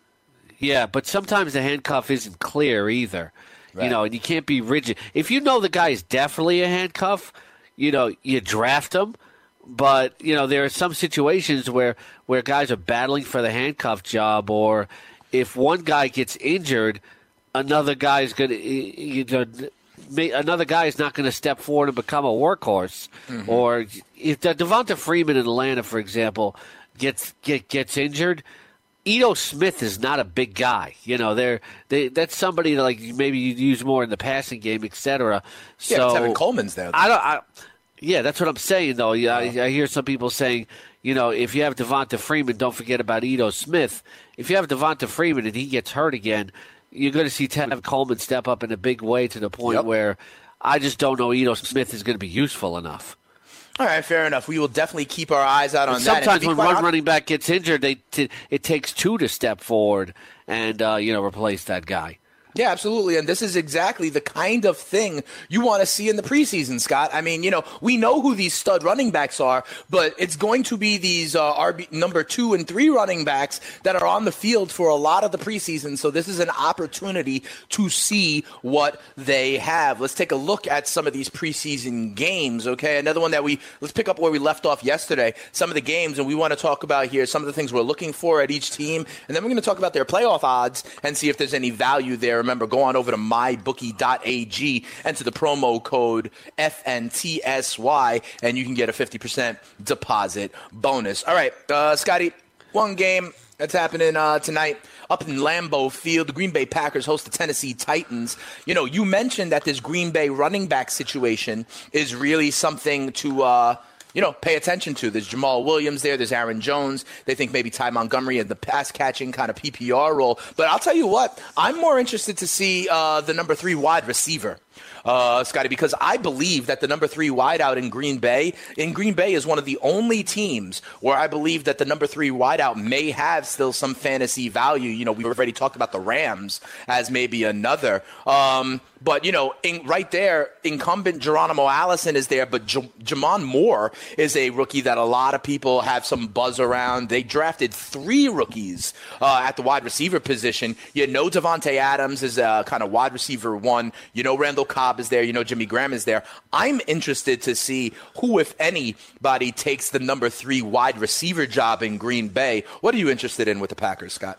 Yeah, but sometimes the handcuff isn't clear either. Right. You know, and you can't be rigid. If you know the guy is definitely a handcuff, you know, you draft him. But, you know, there are some situations where, where guys are battling for the handcuff job, or if one guy gets injured, another guy's going to, you know, another guy is not going to step forward and become a workhorse. Mm-hmm. Or if Devonta Freeman in Atlanta, for example, gets get, gets injured, Ito Smith is not a big guy. You know, they're, they that's somebody that, like, maybe you'd use more in the passing game, et cetera.
Yeah,
so
Tevin Coleman's there. Though.
I don't. I, Yeah, that's what I'm saying, though. Yeah, I, I hear some people saying, you know, if you have Devonta Freeman, don't forget about Ito Smith. If you have Devonta Freeman and he gets hurt again, you're going to see Tevin Coleman step up in a big way to the point
yep.
where I just don't know Ito Smith is going to be useful enough.
All right, fair enough. We will definitely keep our eyes out on
and
that.
Sometimes when one
honest-
running back gets injured, they t- it takes two to step forward and, uh, you know, replace that guy.
Yeah, absolutely. And this is exactly the kind of thing you want to see in the preseason, Scott. I mean, you know, we know who these stud running backs are, but it's going to be these uh, R B number two and three running backs that are on the field for a lot of the preseason. So this is an opportunity to see what they have. Let's take a look at some of these preseason games, okay? Another one that we – let's pick up where we left off yesterday, some of the games, and we want to talk about here some of the things we're looking for at each team. And then we're going to talk about their playoff odds and see if there's any value there. Remember, go on over to my bookie dot a g, enter the promo code F N T S Y, and you can get a fifty percent deposit bonus. All right, uh, Scotty, one game that's happening uh, tonight up in Lambeau Field. The Green Bay Packers host the Tennessee Titans. You know, you mentioned that this Green Bay running back situation is really something to uh, – you know, pay attention to. There's Jamal Williams there. There's Aaron Jones. They think maybe Ty Montgomery in the pass-catching kind of P P R role. But I'll tell you what, I'm more interested to see uh, the number three wide receiver. Uh, Scotty, because I believe that the number three wideout in Green Bay, in Green Bay is one of the only teams where I believe that the number three wideout may have still some fantasy value. You know, we've already talked about the Rams as maybe another. Um, but, you know, in, right there, incumbent Geronimo Allison is there, but J- Jamon Moore is a rookie that a lot of people have some buzz around. They drafted three rookies uh, at the wide receiver position. You know Devontae Adams is a kind of wide receiver one. You know Randall Cobb is there. You know Jimmy Graham is there. I'm interested to see who, if anybody, takes the number three wide receiver job in Green Bay. What are you interested in with the Packers, Scott?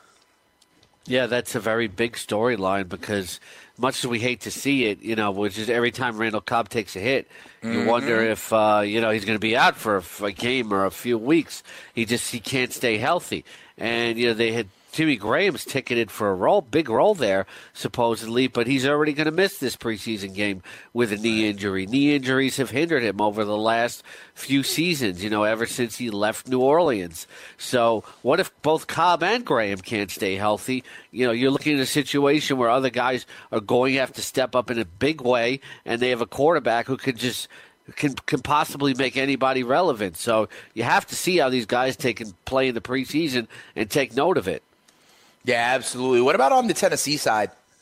Yeah, that's a very big storyline because much as we hate to see it, you know, which is every time Randall Cobb takes a hit, you mm-hmm. wonder if, uh, you know, he's going to be out for a, a game or a few weeks. He just he can't stay healthy. And, you know, they had Jimmy Graham's ticketed for a role, big role there, supposedly, but he's already going to miss this preseason game with a knee injury. Knee injuries have hindered him over the last few seasons, you know, ever since he left New Orleans. So what if both Cobb and Graham can't stay healthy? You know, you're looking at a situation where other guys are going to have to step up in a big way, and they have a quarterback who could just can can possibly make anybody relevant. So you have to see how these guys take and play in the preseason and take note of it.
Yeah, absolutely. What about on the Tennessee side?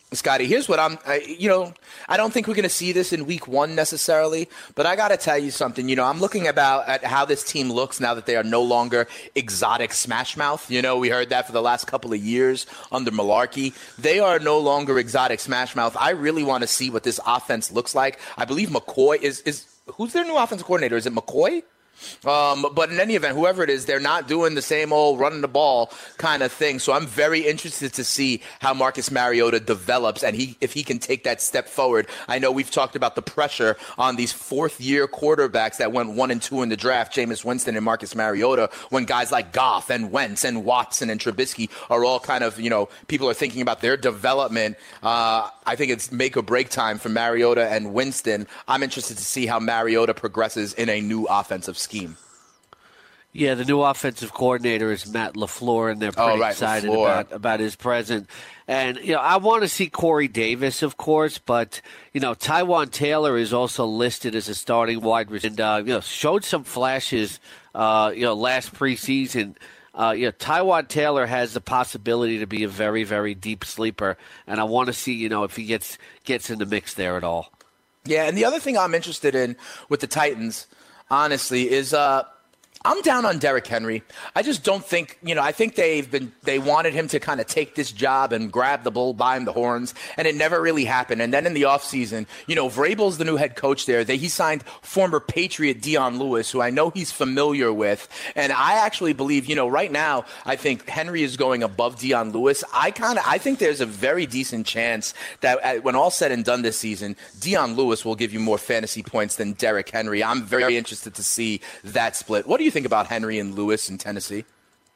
Scotty, here's what I'm, I, you know, I don't think we're going to see this in week one necessarily, but I got to tell you something. You know, I'm looking about at how this team looks now that they are no longer exotic smash mouth. You know, we heard that for the last couple of years under Malarkey. They are no longer exotic smash mouth. I really want to see what this offense looks like. I believe McCoy is, is who's their new offensive coordinator? Is it McCoy? Um, but in any event, whoever it is, they're not doing the same old running the ball kind of thing. So I'm very interested to see how Marcus Mariota develops and he if he can take that step forward. I know we've talked about the pressure on these fourth-year quarterbacks that went one and two in the draft, Jameis Winston and Marcus Mariota, when guys like Goff and Wentz and Watson and Trubisky are all kind of, you know, people are thinking about their development. Uh, I think it's make or break time for Mariota and Winston. I'm interested to see how Mariota progresses in a new offensive scheme.
Yeah, the new offensive coordinator is Matt LaFleur, and they're pretty
oh, right,
excited
LaFleur.
about, about his present. And, you know, I want to see Corey Davis, of course, but, you know, Tywan Taylor is also listed as a starting wide receiver and, uh, you know, showed some flashes, uh, you know, last preseason. Uh, you know, Tywan Taylor has the possibility to be a very, very deep sleeper, and I want to see, you know, if he gets gets in the mix there at all.
Yeah, and the other thing I'm interested in with the Titans, honestly, is uh, I'm down on Derrick Henry. I just don't think, you know, I think they've been, they wanted him to kind of take this job and grab the bull by the horns, and it never really happened. And then in the offseason, you know, Vrabel's the new head coach there. They, he signed former Patriot Dion Lewis, who I know he's familiar with. And I actually believe, you know, right now, I think Henry is going above Dion Lewis. I kind of, I think there's a very decent chance that uh, when all said and done this season, Dion Lewis will give you more fantasy points than Derrick Henry. I'm very interested to see that split. What do you think about Henry and Lewis in Tennessee?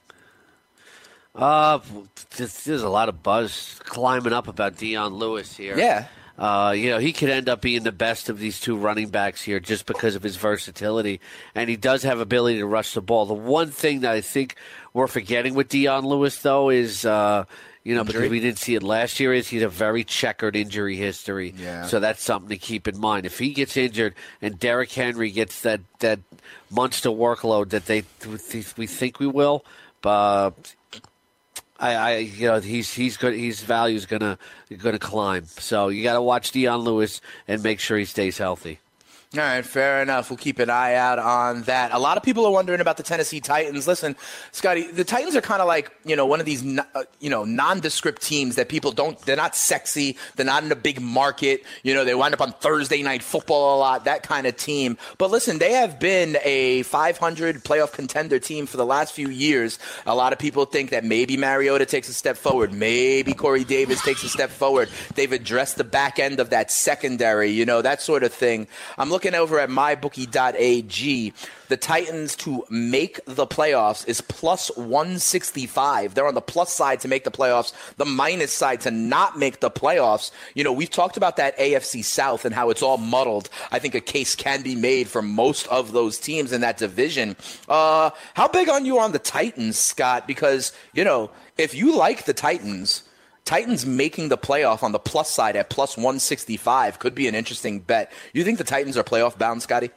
Uh, there's, there's a lot of buzz climbing up about Dion Lewis here.
Yeah.
Uh, you know, he could end up being the best of these two running backs here just because of his versatility, and he does have ability to rush the ball. The one thing that I think we're forgetting with Dion Lewis, though, is uh, you know, injury? Because we didn't see it last year, is he's a very checkered injury history.
Yeah.
So that's something to keep in mind. If he gets injured and Derrick Henry gets that, that monster workload that they we think we will, but I, I you know he's he's good. His value is gonna gonna climb. So you got to watch Dion Lewis and make sure he stays healthy.
All right, fair enough. We'll keep an eye out on that. A lot of people are wondering about the Tennessee Titans. Listen, Scotty, the Titans are kind of like, you know, one of these, uh, you know, nondescript teams that people don't, they're not sexy. They're not in a big market. You know, they wind up on Thursday Night Football a lot, that kind of team. But listen, they have been a five hundred playoff contender team for the last few years. A lot of people think that maybe Mariota takes a step forward. Maybe Corey Davis takes a step forward. They've addressed the back end of that secondary, you know, that sort of thing. I'm looking over at my bookie dot a g. The Titans to make the playoffs is plus one sixty-five. They're on the plus side to make the playoffs, the minus side to not make the playoffs. You know, we've talked about that A F C South and how it's all muddled. I think a case can be made for most of those teams in that division. Uh, how big on you on the Titans, Scott? Because, you know, if you like the Titans, Titans making the playoff on the plus side at plus one sixty-five could be an interesting bet. You think the Titans are playoff bound, Scotty?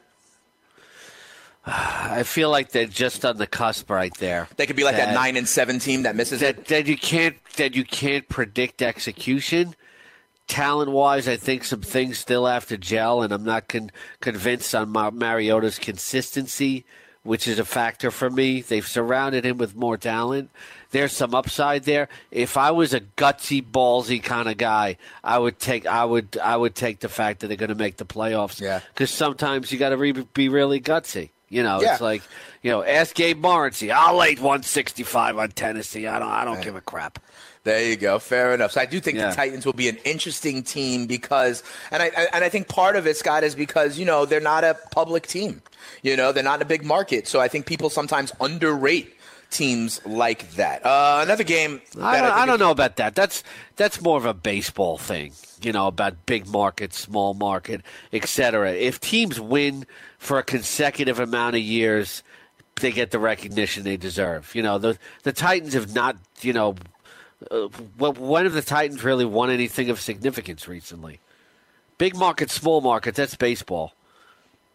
I feel like they're just on the cusp right there.
They could be like that, that nine and seven team that misses
that,
it.
That you can't that you can't predict execution. Talent wise, I think some things still have to gel, and I'm not con- convinced on Mar- Mariota's consistency, which is a factor for me. They've surrounded him with more talent. There's some upside there. If I was a gutsy, ballsy kind of guy, I would take I would I would take the fact that they're going to make the playoffs.
Yeah.
Because sometimes you got to re- be really gutsy. You know,
yeah.
It's like, you know, ask Gabe Morency. I'll lay one sixty-five on Tennessee. I don't I don't yeah. give a crap.
There you go. Fair enough. So I do think
yeah.
the Titans will be an interesting team because, and I and I think part of it, Scott, is because, you know, they're not a public team. You know, they're not in a big market. So I think people sometimes underrate teams like that. Uh, another game. That
I don't,
I,
I don't know about that. That's that's more of a baseball thing, you know, about big market, small market, et cetera. If teams win for a consecutive amount of years, they get the recognition they deserve. You know, the the Titans have not, you know, uh, when have the Titans really won anything of significance recently? Big market, small market, that's baseball.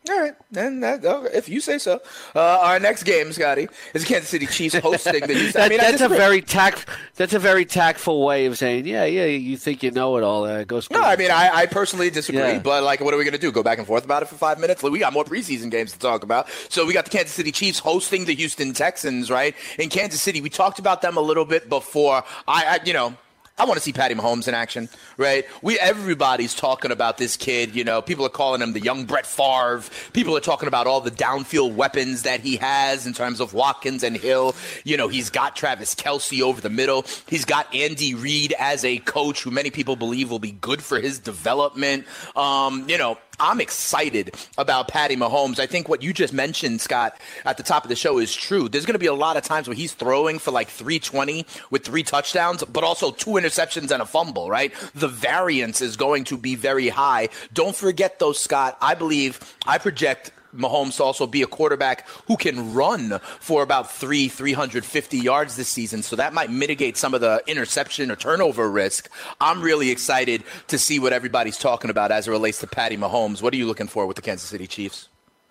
All right, then that, okay, if you say so. Uh, our next game, Scotty, is Kansas City Chiefs hosting the Houston.
that,
I mean,
that's
I
a very tact. That's a very tactful way of saying, yeah, yeah. You think you know it all? Uh, go.
No, I mean, I, I personally disagree.
Yeah.
But like, what are we going to do? Go back and forth about it for five minutes? We got more preseason games to talk about. So we got the Kansas City Chiefs hosting the Houston Texans, right? In Kansas City, we talked about them a little bit before. I, I you know. I want to see Patty Mahomes in action, right? We everybody's talking about this kid. You know, people are calling him the young Brett Favre. People are talking about all the downfield weapons that he has in terms of Watkins and Hill. You know, he's got Travis Kelce over the middle. He's got Andy Reid as a coach who many people believe will be good for his development. Um, you know, I'm excited about Patty Mahomes. I think what you just mentioned, Scott, at the top of the show is true. There's going to be a lot of times where he's throwing for like three twenty with three touchdowns, but also two interceptions and a fumble, right? The variance is going to be very high. Don't forget, though, Scott, I believe, I project Mahomes to also be a quarterback who can run for about three, three hundred fifty yards this season. So that might mitigate some of the interception or turnover risk. I'm really excited to see what everybody's talking about as it relates to Patty Mahomes. What are you looking for with the Kansas City Chiefs?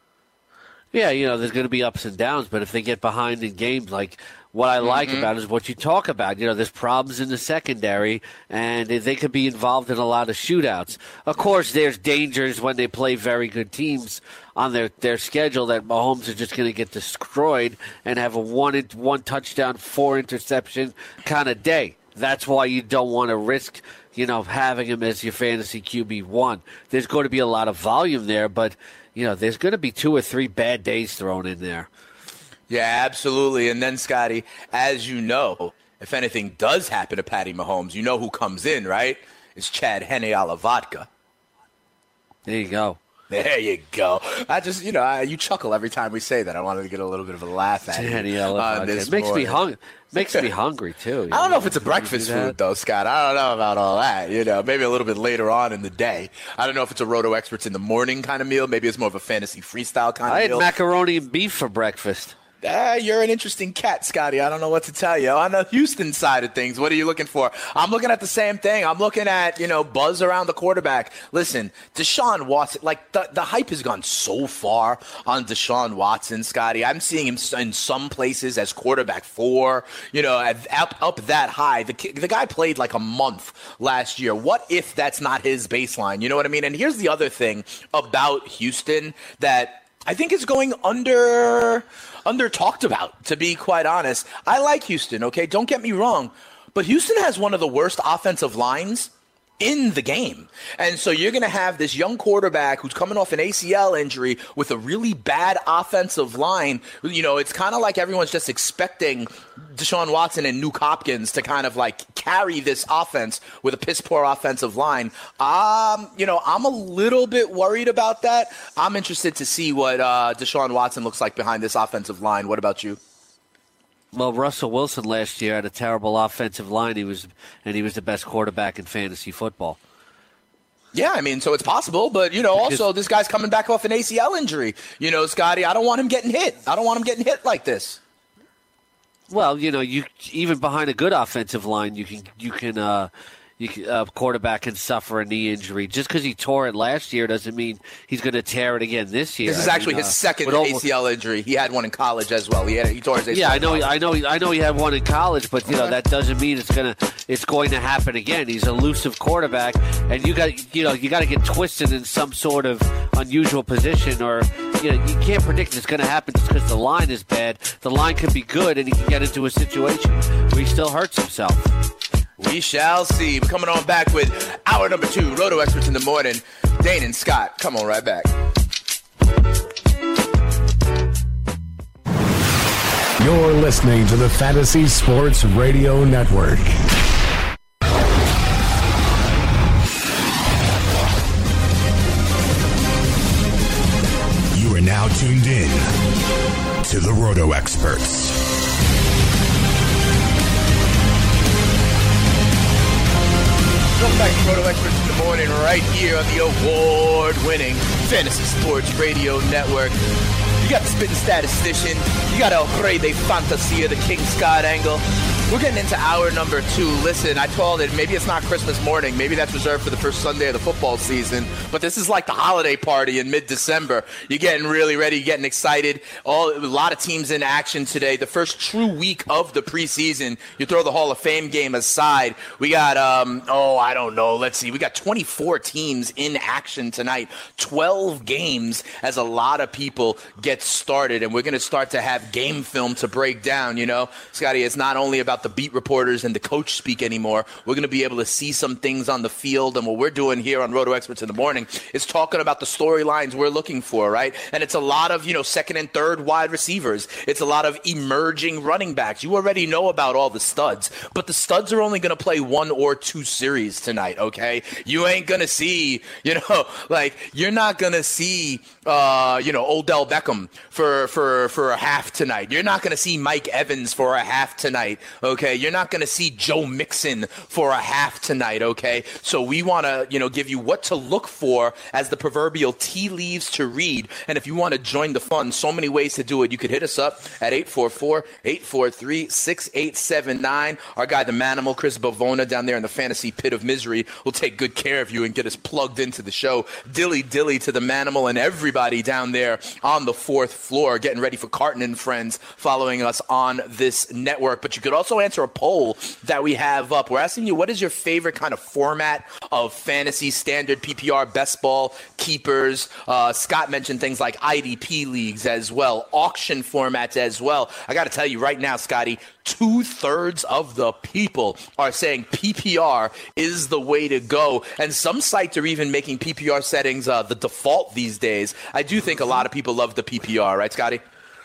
Yeah, you know, there's going to be ups and downs, but if they get behind in games, like what I like mm-hmm. about it is what you talk about. You know, there's problems in the secondary, and they could be involved in a lot of shootouts. Of course, there's dangers when they play very good teams on their, their schedule that Mahomes is just going to get destroyed and have a one one touchdown, four interception kind of day. That's why you don't want to risk, you know, having him as your fantasy Q B one. There's going to be a lot of volume there, but, you know, there's going to be two or three bad days thrown in there.
Yeah, absolutely. And then, Scotty, as you know, if anything does happen to Patty Mahomes, you know who comes in, right? It's Chad Henne a la vodka.
There you go.
There you go. I just, you know, I, you chuckle every time we say that. I wanted to get a little bit of a laugh at
Henne
you.
a la vodka. It makes me hung- makes me hungry, too.
I don't know if it's a breakfast food, though, Scott. I don't know about all that. You know, maybe a little bit later on in the day. I don't know if it's a Roto Experts in the morning kind of meal. Maybe it's more of a fantasy freestyle kind
I
of meal.
I had macaroni and beef for breakfast.
Ah, you're an interesting cat, Scotty. I don't know what to tell you. On the Houston side of things, what are you looking for? I'm looking at the same thing. I'm looking at, you know, buzz around the quarterback. Listen, Deshaun Watson, like the, the hype has gone so far on Deshaun Watson, Scotty. I'm seeing him in some places as quarterback four, you know, up, up that high. The, the guy played like a month last year. What if that's not his baseline? You know what I mean? And here's the other thing about Houston that I think is going under under talked about, to be quite honest. I like Houston, okay? Don't get me wrong. But Houston has one of the worst offensive lines in the game. And so you're going to have this young quarterback who's coming off an A C L injury with a really bad offensive line. You know, it's kind of like everyone's just expecting Deshaun Watson and Nuke Hopkins to kind of like carry this offense with a piss poor offensive line. Um, you know, I'm a little bit worried about that. I'm interested to see what uh, Deshaun Watson looks like behind this offensive line. What about you?
Well, Russell Wilson last year had a terrible offensive line. He was, and he was the best quarterback in fantasy football.
Yeah, I mean, so it's possible, but, you know, also this guy's coming back off an A C L injury. You know, Scotty, I don't want him getting hit. I don't want him getting hit like this.
Well, you know, you even behind a good offensive line, you can you can uh, you can, uh, quarterback can suffer a knee injury. Just because he tore it last year doesn't mean he's going to tear it again this year.
This is
I
actually
mean,
his
uh,
second A C L injury. He had one in college as well. He had he tore his A C L.
Yeah, I know, I know, I know. He had one in college, but you know that doesn't mean it's gonna it's going to happen again. He's an elusive quarterback, and you got you know you got to get twisted in some sort of unusual position, or you know you can't predict it's going to happen just because the line is bad. The line could be good, and he can get into a situation where he still hurts himself.
We shall see. We're coming on back with hour number two, Roto Experts in the morning. Dane and Scott, come on right back.
You're listening to the Fantasy Sports Radio Network.
You are now tuned in to the Roto Experts.
Welcome back to Roto Experts in the morning, right here on the award-winning Fantasy Sports Radio Network. You got the spitting statistician. You got El Rey de Fantasia, the King Scott Angle. We're getting into hour number two. Listen, I told it, maybe it's not Christmas morning. Maybe that's reserved for the first Sunday of the football season. But this is like the holiday party in mid-December. You're getting really ready. You're getting excited. All, a lot of teams in action today. The first true week of the preseason. You throw the Hall of Fame game aside. We got, um, oh, I don't know. Let's see. We got twenty-four teams in action tonight. twelve games as a lot of people get started. And we're going to start to have game film to break down, you know. Scotty, it's not only about the beat reporters and the coach speak anymore. We're going to be able to see some things on the field, and what we're doing here on Roto Experts in the Morning is talking about the storylines we're looking for, right? And it's a lot of, you know, second and third wide receivers. It's a lot of emerging running backs. You already know about all the studs, but the studs are only going to play one or two series tonight, okay? You ain't going to see, you know, like, you're not going to see, uh, you know, Odell Beckham for, for, for a half tonight. You're not going to see Mike Evans for a half tonight, okay? You're not going to see Joe Mixon for a half tonight, okay? So we want to, you know, give you what to look for as the proverbial tea leaves to read. And if you want to join the fun, so many ways to do it. You could hit us up at eight four four, eight four three, six eight seven nine. Our guy, the Manimal, Chris Bavona, down there in the fantasy pit of misery, will take good care of you and get us plugged into the show. Dilly dilly to the Manimal and everybody down there on the fourth floor, getting ready for Carton and Friends, following us on this network. But you could also answer a poll that we have up. We're asking you, what is your favorite kind of format of fantasy? Standard, P P R, best ball, keepers. Uh, Scott mentioned things like I D P leagues as well, auction formats as well. I got to tell you right now, Scotty, two-thirds of the people are saying P P R is the way to go. And some sites are even making P P R settings uh, the default these days. I do think a lot of people love the P P R, right, Scotty?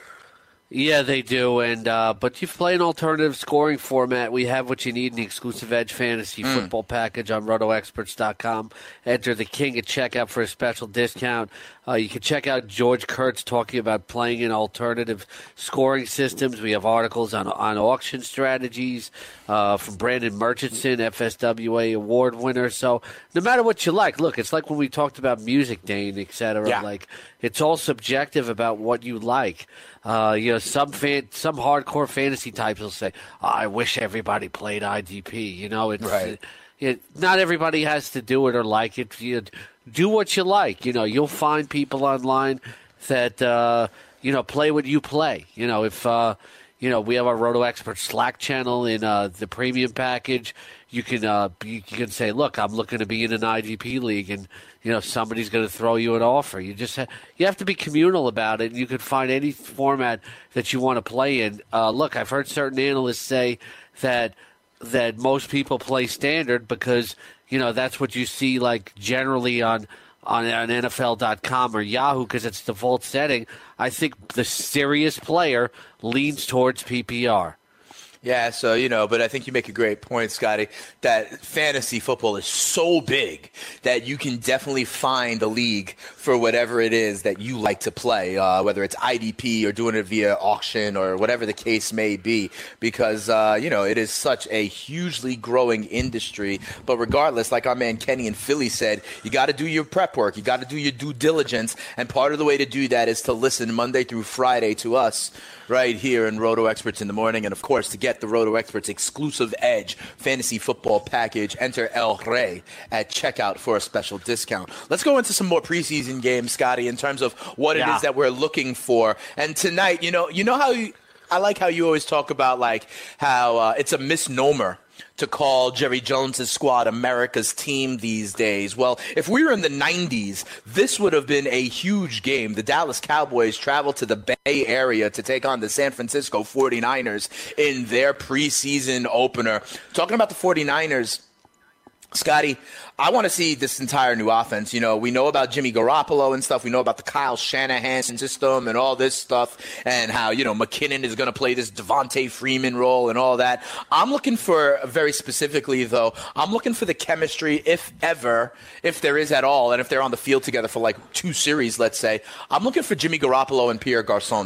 Yeah, they do. And uh, but you play an alternative scoring format. We have what you need in the exclusive Edge Fantasy mm. Football Package on roto experts dot com. Enter the King at checkout for a special discount. Uh, you can check out George Kurtz talking about playing in alternative scoring systems. We have articles on on auction strategies uh, from Brandon Murchison, F S W A award winner. So no matter what you like, look, it's like when we talked about music, Dane, et cetera. Yeah. Like, it's all subjective about what you like. Uh, you know, some fan, some hardcore fantasy types will say, oh, "I wish everybody played I D P." You know, it's
right.
it, it, not everybody has to do it or like it. You do what you like. You know, you'll find people online that uh, you know play what you play. You know, if uh, you know, we have our Roto Expert Slack channel in uh, the premium package. You can uh, you can say, "Look, I'm looking to be in an I D P league," and you know somebody's going to throw you an offer. You just ha- you have to be communal about it. And you can find any format that you want to play in. Uh, look, I've heard certain analysts say that that most people play standard because you know that's what you see like generally on on, on N F L dot com or Yahoo because it's default setting. I think the serious player leans towards P P R.
Yeah, so, you know, but I think you make a great point, Scotty, that fantasy football is so big that you can definitely find a league for whatever it is that you like to play, uh, whether it's I D P or doing it via auction or whatever the case may be, because, uh, you know, it is such a hugely growing industry. But regardless, like our man Kenny in Philly said, you got to do your prep work. You got to do your due diligence. And part of the way to do that is to listen Monday through Friday to us right here in Roto Experts in the Morning. And, of course, to get the Roto Experts exclusive Edge fantasy football package, enter El Rey at checkout for a special discount. Let's go into some more preseason games, Scotty, in terms of what yeah. it is that we're looking for. And tonight, you know, you know how you, I like how you always talk about like how uh, it's a misnomer to call Jerry Jones's squad America's team these days. Well, if we were in the nineties, this would have been a huge game. The Dallas Cowboys traveled to the Bay Area to take on the San Francisco forty-niners in their preseason opener. Talking about the forty-niners, Scotty, I want to see this entire new offense. You know, we know about Jimmy Garoppolo and stuff. We know about the Kyle Shanahan system and all this stuff and how, you know, McKinnon is going to play this Devontae Freeman role and all that. I'm looking for, very specifically, though, I'm looking for the chemistry, if ever, if there is at all, and if they're on the field together for like two series, let's say. I'm looking for Jimmy Garoppolo and Pierre Garçon.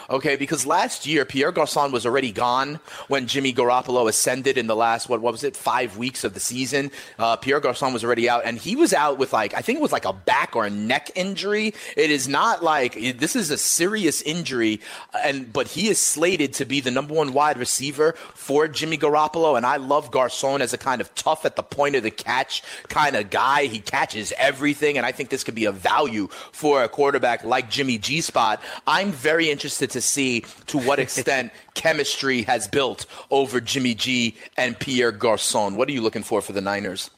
okay? Because last year, Pierre Garçon was already gone when Jimmy Garoppolo ascended in the last, what, what was it, five weeks of the season. Uh, Pierre Garçon was already out, and he was out with, like, I think it was like a back or a neck injury. It is not like, this is a serious injury, and but he is slated to be the number one wide receiver for Jimmy Garoppolo, and I love Garçon as a kind of tough at the point of the catch kind of guy. He catches everything, and I think this could be a value for a quarterback like Jimmy G-Spot. I'm very interested to see to what extent chemistry has built over Jimmy G and Pierre Garçon. What are you looking for for the Niners?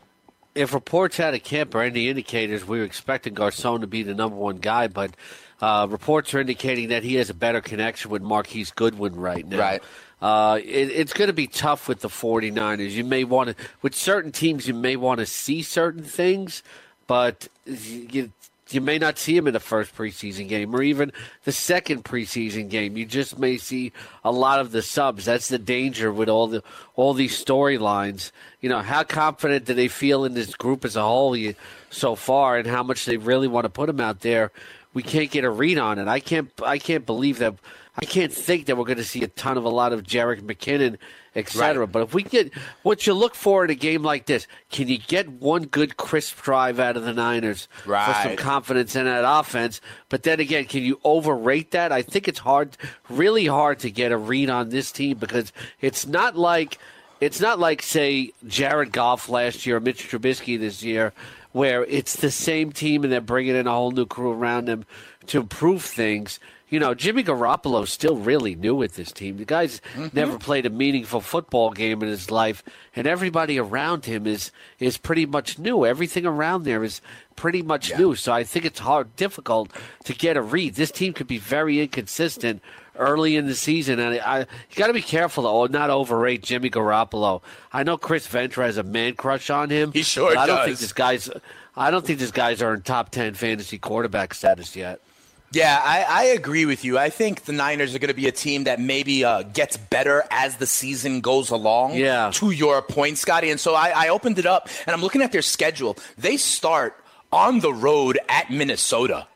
If reports out of camp are any indicators, we were expecting Garçon to be the number one guy, but uh, reports are indicating that he has a better connection with Marquise Goodwin right now.
Right.
Uh, it, it's going to be tough with the 49ers. You may want to, with certain teams, you may want to see certain things, but you, you may not see him in the first preseason game or even the second preseason game. You just may see a lot of the subs. That's the danger with all the all these storylines. You know, how confident do they feel in this group as a whole so far, and how much they really want to put him out there? We can't get a read on it. I can't. I can't believe that. I can't think that we're going to see a ton of a lot of Jerick McKinnon, et cetera. Right. But if we get what you look for in a game like this, can you get one good crisp drive out of the Niners
right.
for some confidence in that offense? But then again, can you overrate that? I think it's hard, really hard to get a read on this team because it's not like it's not like say Jared Goff last year or Mitch Trubisky this year, where it's the same team and they're bringing in a whole new crew around them to improve things. You know, Jimmy Garoppolo's still really new with this team. The guy's mm-hmm. never played a meaningful football game in his life, and everybody around him is is pretty much new. Everything around there is pretty much yeah. new. So I think it's hard, difficult to get a read. This team could be very inconsistent early in the season, and I, you got to be careful to not overrate Jimmy Garoppolo. I know Chris Ventura has a man crush on him.
He sure
but I
does.
don't think this guy's. I don't think this guy's earned top ten fantasy quarterback status yet.
Yeah, I, I agree with you. I think the Niners are going to be a team that maybe uh, gets better as the season goes along,
yeah.
to your point, Scotty. And so I, I opened it up, and I'm looking at their schedule. They start on the road at Minnesota.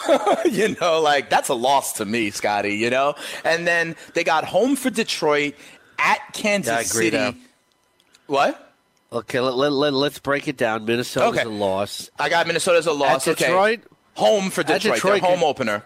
you know, like, that's a loss to me, Scotty, you know? And then they got home for Detroit, at Kansas
yeah, I agree
City.
Now.
What?
Okay, let, let, let, let's break it down. Minnesota's
okay.
a loss.
I got Minnesota as a loss.
At Detroit?
Okay. Home for Detroit,
Detroit
their home
can,
opener.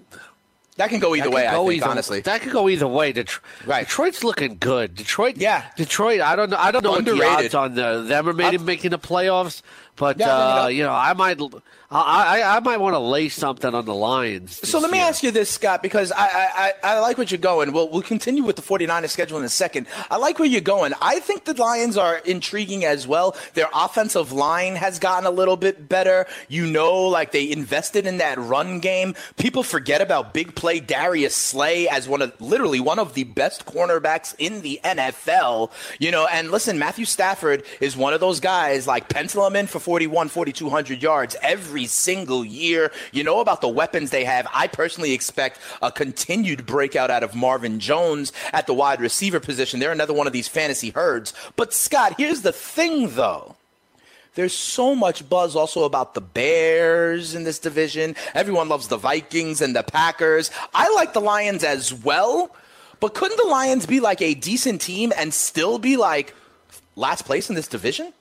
That can go either way,
go
I think,
either,
honestly.
That could go either way. Detro-
right.
Detroit's looking good. Detroit,
yeah.
Detroit, I don't know I don't know
Underrated.
what the odds on the, them are maybe making the playoffs, but,
yeah,
uh, you know, I might I, I, I might want to lay something on the Lions.
So let me
year.
ask you this, Scott, because I, I, I like what you're going. We'll, we'll continue with the 49ers schedule in a second. I like where you're going. I think the Lions are intriguing as well. Their offensive line has gotten a little bit better. You know, like they invested in that run game. People forget about big play Darius Slay as one of literally one of the best cornerbacks in the N F L. You know, and listen, Matthew Stafford is one of those guys, like pencil him in for forty-one, forty-two hundred yards every single year. You know about the weapons they have. I personally expect a continued breakout out of Marvin Jones at the wide receiver position. They're another one of these fantasy herds. But Scott, here's the thing though. There's so much buzz also about the Bears in this division. Everyone loves the Vikings and the Packers. I like the Lions as well, but couldn't the Lions be like a decent team and still be like last place in this division?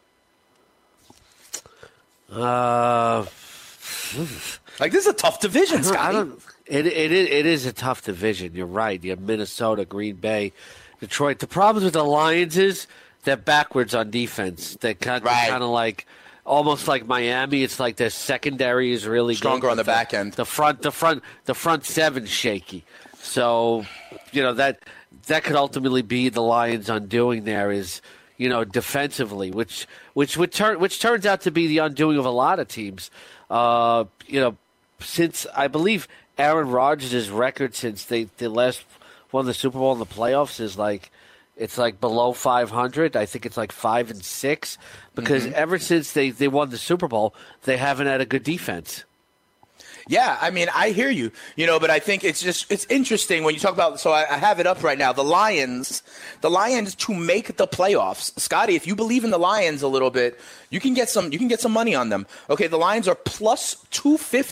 Uh,
like this is a tough division, Scotty.
I don't. It it is it is a tough division. You're right. You have Minnesota, Green Bay, Detroit. The problems with the Lions is they're backwards on defense. They're kind,
right.
kind of like almost like Miami. It's like their secondary is really
stronger
good.
on the back end.
The front, the front, the front seven shaky. So, you know that that could ultimately be the Lions' undoing. There is. You know, defensively, which which would turn which turns out to be the undoing of a lot of teams. Uh, you know, since I believe Aaron Rodgers' record since they, they last won the Super Bowl in the playoffs is like it's like below five hundred. I think it's like five and six because mm-hmm. ever since they, they won the Super Bowl, they haven't had a good defense.
Yeah, I mean, I hear you, you know, but I think it's just, it's interesting when you talk about, so I, I have it up right now, the Lions, the Lions to make the playoffs. Scotty, if you believe in the Lions a little bit, you can get some, you can get some money on them. Okay, the Lions are plus two fifty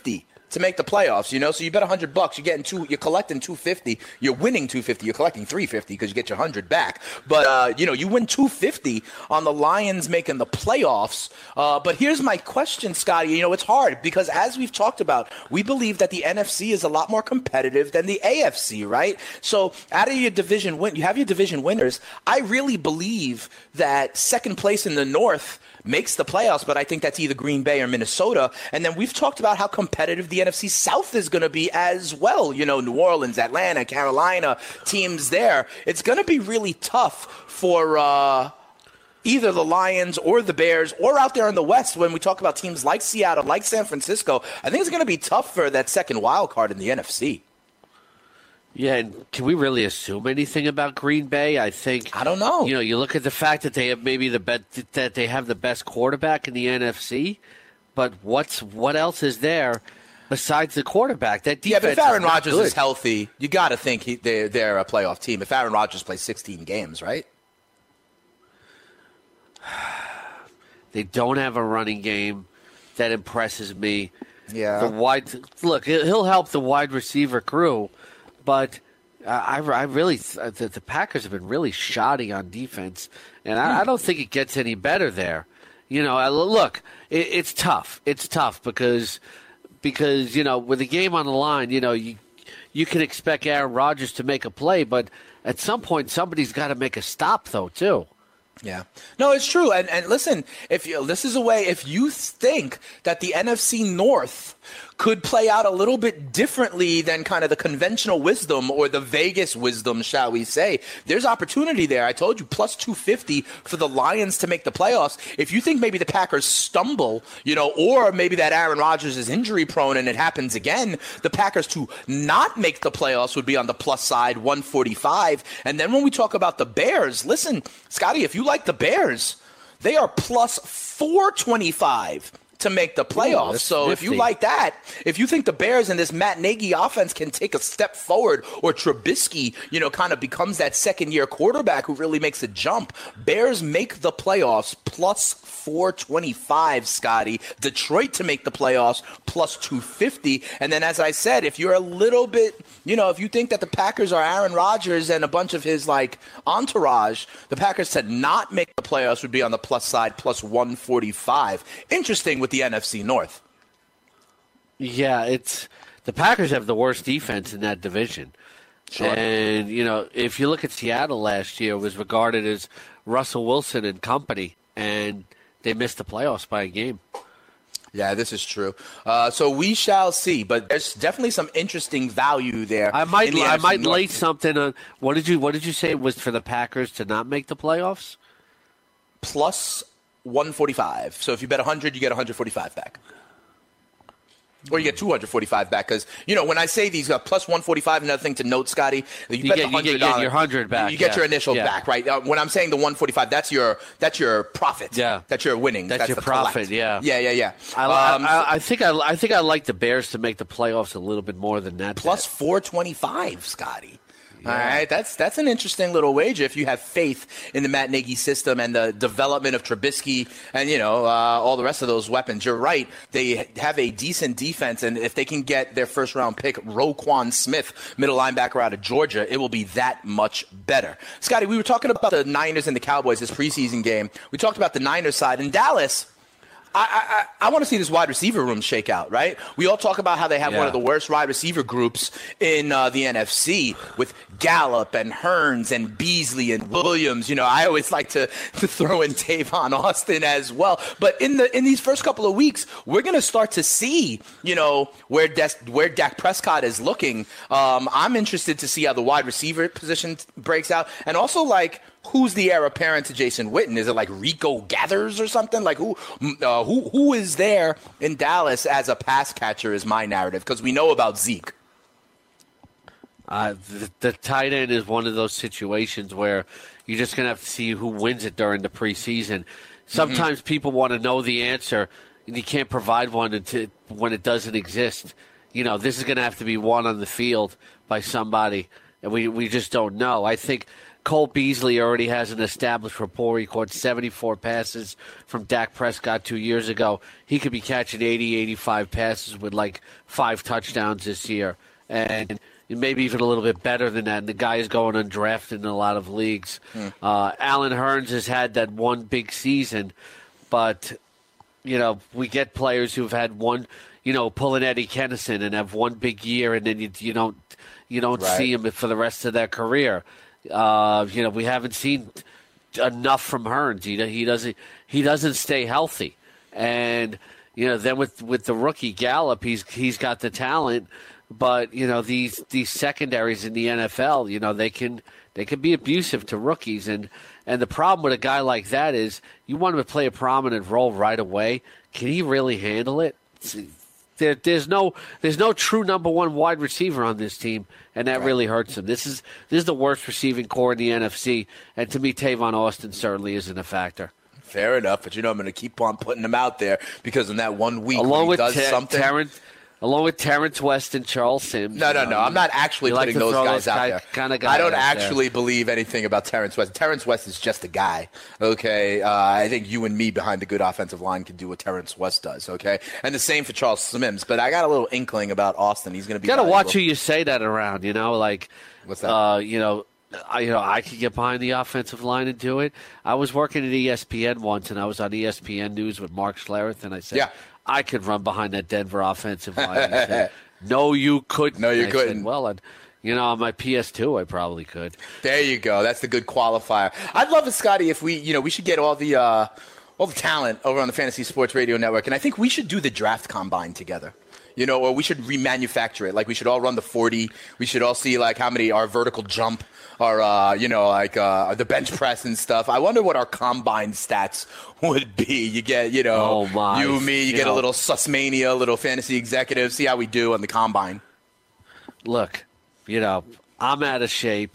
to make the playoffs, you know? So you bet one hundred bucks, you're getting two, you're collecting two fifty, you're winning two fifty, you're collecting three fifty because you get your one hundred back. But, uh, you know, you win two fifty on the Lions making the playoffs. Uh, but here's my question, Scotty. You know, it's hard because as we've talked about, we believe that the N F C is a lot more competitive than the A F C, right? So out of your division win, you have your division winners. I really believe that second place in the North makes the playoffs, but I think that's either Green Bay or Minnesota. And then we've talked about how competitive the N F C South is going to be as well. You know, New Orleans, Atlanta, Carolina, teams there. It's going to be really tough for uh, either the Lions or the Bears or out there in the West when we talk about teams like Seattle, like San Francisco. I think it's going to be tough for that second wild card in the N F C.
Yeah, and can we really assume anything about Green Bay? I think
I don't know.
You know, you look at the fact that they have maybe the bet that they have the best quarterback in the N F C, but what's what else is there besides the quarterback? That defense.
Yeah, but if Aaron
is
Rodgers
good.
is healthy, you got to think he, they're they're a playoff team. If Aaron Rodgers plays sixteen games, right?
They don't have a running game that impresses me.
Yeah.
The wide look, he'll help the wide receiver crew. But uh, I, I really the, the Packers have been really shoddy on defense, and I, I don't think it gets any better there. You know, I, look, it, it's tough. It's tough because because you know with the game on the line, you know you you can expect Aaron Rodgers to make a play, but at some point somebody's got to make a stop though too.
Yeah. No, it's true. And and listen, if you this is a way if you think that the N F C North could play out a little bit differently than kind of the conventional wisdom or the Vegas wisdom, shall we say, there's opportunity there. I told you plus two fifty for the Lions to make the playoffs. If you think maybe the Packers stumble, you know, or maybe that Aaron Rodgers is injury prone and it happens again, the Packers to not make the playoffs would be on the plus side, one forty-five. And then when we talk about the Bears, listen, Scotty, if you like the Bears, they are plus four twenty-five to make the playoffs. Ooh, so nifty. If you like that, if you think the Bears and this Matt Nagy offense can take a step forward, or Trubisky, you know, kind of becomes that second-year quarterback who really makes a jump, Bears make the playoffs plus four twenty-five, Scotty. Detroit to make the playoffs plus two fifty. And then, as I said, if you're a little bit, you know, if you think that the Packers are Aaron Rodgers and a bunch of his, like, entourage, the Packers to not make the playoffs would be on the plus side, plus one forty-five. Interesting with the N F C North.
Yeah, it's the Packers have the worst defense in that division.
Sure.
And, you know, if you look at Seattle last year, it was regarded as Russell Wilson and company, and they missed the playoffs by a game.
Yeah, this is true. Uh, so we shall see, but there's definitely some interesting value there.
I might,
the
I
N F C
might
North.
lay something on. What did you, what did you say it was for the Packers to not make the playoffs?
Plus one forty-five. So if you bet one hundred, you get one forty-five back. Or you get two forty-five back because, you know, when I say these uh, plus one forty-five, another thing to note, Scotty, you,
you
bet
get,
the one hundred
you get your one hundred back.
You get
yeah.
your initial
yeah.
back, right? Uh, when I'm saying the one forty-five, that's your that's your profit.
Yeah.
That's your winnings.
That's,
that's
your
the
profit,
collect.
yeah.
Yeah, yeah, yeah.
I,
um,
I, I think I, I think I like the Bears to make the playoffs a little bit more than that.
Plus four twenty-five, Scotty. Yeah. All right, that's that's an interesting little wager if you have faith in the Matt Nagy system and the development of Trubisky and, you know, uh, all the rest of those weapons. You're right. They have a decent defense, and if they can get their first-round pick, Roquan Smith, middle linebacker out of Georgia, it will be that much better. Scotty, we were talking about the Niners and the Cowboys, this preseason game. We talked about the Niners side. In Dallas, I, I, I want to see this wide receiver room shake out, right? We all talk about how they have
yeah.
one of the worst wide receiver groups in uh, the N F C with Gallup and Hearns and Beasley and Williams. You know, I always like to, to throw in Tavon Austin as well. But in the in these first couple of weeks, we're going to start to see, you know, where Des, where Dak Prescott is looking. Um, I'm interested to see how the wide receiver position breaks out, and also like, who's the heir apparent to Jason Witten? Is it like Rico Gathers or something? Like who, uh, who, who is there in Dallas as a pass catcher? Is my narrative because we know about Zeke.
Uh, the, the tight end is one of those situations where you're just going to have to see who wins it during the preseason. Sometimes mm-hmm. people want to know the answer, and you can't provide one until, when it doesn't exist. You know, this is going to have to be won on the field by somebody, and we, we just don't know. I think Cole Beasley already has an established rapport. He caught seventy-four passes from Dak Prescott two years ago. He could be catching eighty, eighty-five passes with like five touchdowns this year. And maybe even a little bit better than that. And the guy is going undrafted in a lot of leagues. Mm. Uh, Allen Hurns has had that one big season, but, you know, we get players who've had one, you know, pulling Eddie Kennison and have one big year, and then you, you don't you don't right. see him for the rest of their career. Uh, you know, we haven't seen enough from Hurns. He, he doesn't he doesn't stay healthy. And, you know, then with, with the rookie Gallup, he's he's got the talent. But, you know, these these secondaries in the N F L, you know, they can they can be abusive to rookies. And, and the problem with a guy like that is you want him to play a prominent role right away. Can he really handle it? There, there's no there's no true number one wide receiver on this team, and that really hurts him. This is this is the worst receiving core in the N F C, and to me, Tavon Austin certainly isn't a factor.
Fair enough, but, you know, I'm going to keep on putting him out there because in that one week
Along
when he
with
does
Ter-
something.
Terrence, Along with Terrence West and Charles Sims.
No, no, no. I'm not actually putting
like
those guys
those
out
guy,
there.
Kind of guys
I don't
out
actually
there.
believe anything about Terrence West. Terrence West is just a guy, okay? Uh, I think you and me behind the good offensive line can do what Terrence West does, okay? And the same for Charles Sims. But I got a little inkling about Austin. He's going to be
You got to
valuable.
watch who you say that around, you know? Like,
What's that?
Uh, you know, I, you know, I could get behind the offensive line and do it. I was working at E S P N once, and I was on E S P N News with Mark Schlereth, and I said,
yeah.
I could run behind that Denver offensive line. He said, no, you couldn't.
No, you
I
couldn't.
Said, well, I'd, you know, on my P S two, I probably could.
There you go. That's the good qualifier. I'd love it, Scotty, if we, you know, we should get all the uh, all the talent over on the Fantasy Sports Radio Network, and I think we should do the draft combine together. You know, or we should remanufacture it. Like, we should all run the forty. We should all see, like, how many our vertical jump, our, uh, you know, like uh, the bench press and stuff. I wonder what our combine stats would be. You get, you know,
oh my.
you, me, you, you get
know,
a little Susmania, a little fantasy executive. See how we do on the combine.
Look, you know, I'm out of shape.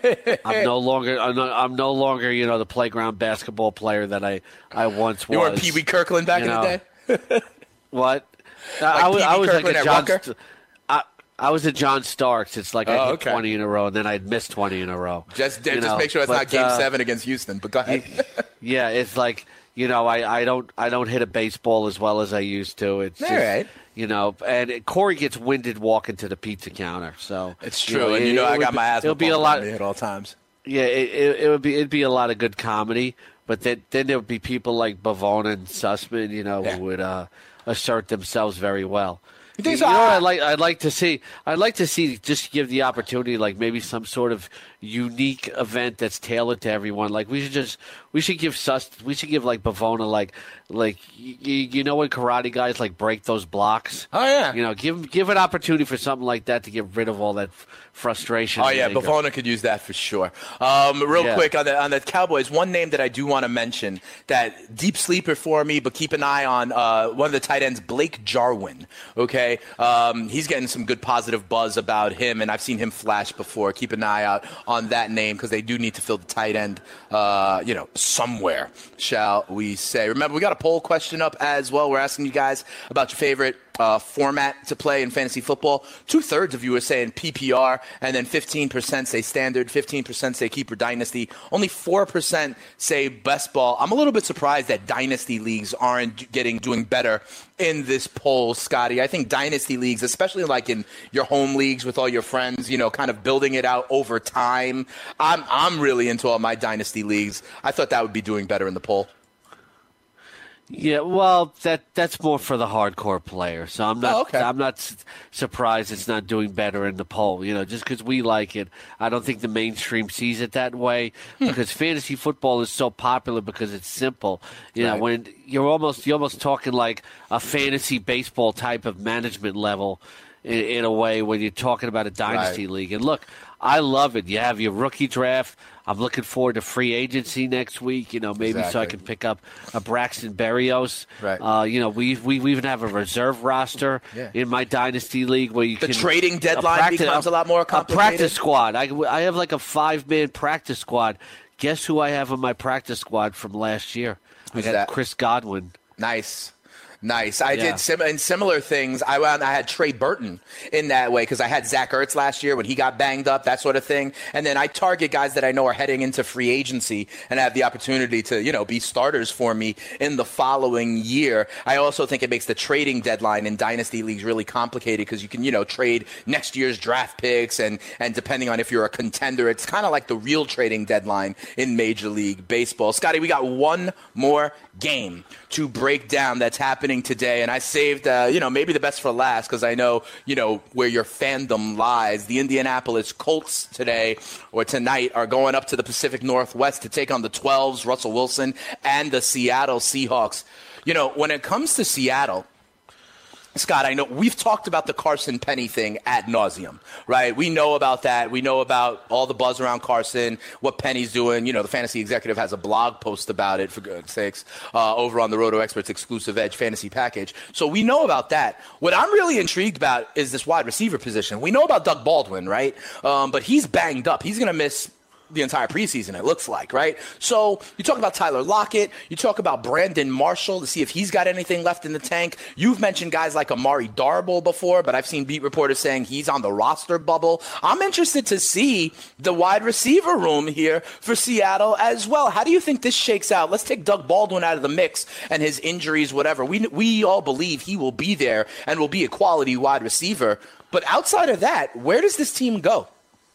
I'm no longer, I'm no, I'm no longer, you know, the playground basketball player that I, I once was.
You were Pee Wee Kirkland back
you
in
know,
the day?
What?
Like
I was, I was like a John.
St-
I, I was a John Starks. It's like I
oh,
hit
okay.
twenty in a row, and then I'd miss twenty in a row.
Just,
you
just
know?
make sure it's
but,
not Game
uh,
Seven against Houston. But go ahead.
Yeah, it's like you know, I, I don't I don't hit a baseball as well as I used to. It's
all
just,
right.
You know, and Corey gets winded walking to the pizza counter. So
it's true,
you know,
and
it,
you know
it
I got
be,
my asthma
it'll be a lot
at all times.
Yeah, it, it, it would be it'd be a lot of good comedy, but then then there would be people like Bavona and Sussman, you know,
yeah.
who would uh, assert themselves very well.
You, think
you
so?
know what I'd like I'd like to see I'd like to see just give the opportunity, like maybe some sort of unique event that's tailored to everyone. Like we should just we should give Sus we should give like Bavona like like you, you know when karate guys like break those blocks.
Oh yeah.
You know, give give an opportunity for something like that to get rid of all that f- frustration.
Oh yeah, Bavona could use that for sure. Um, real
Yeah.
quick on the on the Cowboys, one name that I do want to mention that deep sleeper for me, but keep an eye on uh, one of the tight ends, Blake Jarwin. Okay, um, he's getting some good positive buzz about him, and I've seen him flash before. Keep an eye out on that name because they do need to fill the tight end, uh, you know, somewhere, shall we say? Remember, we got a poll question up as well. We're asking you guys about your favorite Uh, format to play in fantasy football. Two-thirds of you are saying P P R, and then fifteen percent say standard, fifteen percent say keeper dynasty. Only four percent say best ball. I'm a little bit surprised that dynasty leagues aren't getting doing better in this poll, Scotty. I think dynasty leagues, especially like in your home leagues with all your friends, you know, kind of building it out over time. I'm I'm really into all my dynasty leagues. I thought that would be doing better in the poll.
Yeah, well, that that's more for the hardcore player. So I'm not
Oh, okay.
I'm not su- surprised it's not doing better in the poll. You know, just because we like it, I don't think the mainstream sees it that way.
Hmm.
Because fantasy football is so popular because it's simple. You know,
Right.
when you're almost you're almost talking like a fantasy baseball type of management level in, in a way when you're talking about a dynasty
Right.
league. And look, I love it. You have your rookie draft. I'm looking forward to free agency next week. You know, maybe so I
Exactly.
can pick up a Braxton Berrios.
Right.
Uh, you know, we we we even have a reserve roster
Yeah.
in my dynasty league where you
The
can
trading deadline
practice-
becomes a lot more
A
complicated.
practice squad. I I have like a five man practice squad. Guess who I have on my practice squad from last year?
Who's
I got
that?
Chris Godwin.
Nice. Nice. I
Yeah.
did sim- in similar things. I went, I had Trey Burton in that way because I had Zach Ertz last year when he got banged up, that sort of thing. And then I target guys that I know are heading into free agency and have the opportunity to, you know, be starters for me in the following year. I also think it makes the trading deadline in dynasty leagues really complicated because you can, you know, trade next year's draft picks and and depending on if you're a contender, it's kind of like the real trading deadline in Major League Baseball. Scotty, we got one more game to break down that's happening today, and I saved, uh, you know, maybe the best for last because I know, you know, where your fandom lies. The Indianapolis Colts today or tonight are going up to the Pacific Northwest to take on the twelves, Russell Wilson, and the Seattle Seahawks. You know, when it comes to Seattle, Scott, I know we've talked about the Carson Penny thing ad nauseum, right? We know about that. We know about all the buzz around Carson, what Penny's doing. You know, the Fantasy Executive has a blog post about it, for goodness sakes, uh, over on the Roto Experts exclusive Edge fantasy package. So we know about that. What I'm really intrigued about is this wide receiver position. We know about Doug Baldwin, right? Um, but he's banged up. He's going to miss the entire preseason, it looks like, right? So you talk about Tyler Lockett, you talk about Brandon Marshall to see if he's got anything left in the tank. You've mentioned guys like Amari Darboh before, but I've seen beat reporters saying he's on the roster bubble. I'm interested to see the wide receiver room here for Seattle as well. How do you think this shakes out? Let's take Doug Baldwin out of the mix and his injuries, whatever. We we all believe he will be there and will be a quality wide receiver. But outside of that, where does this team go?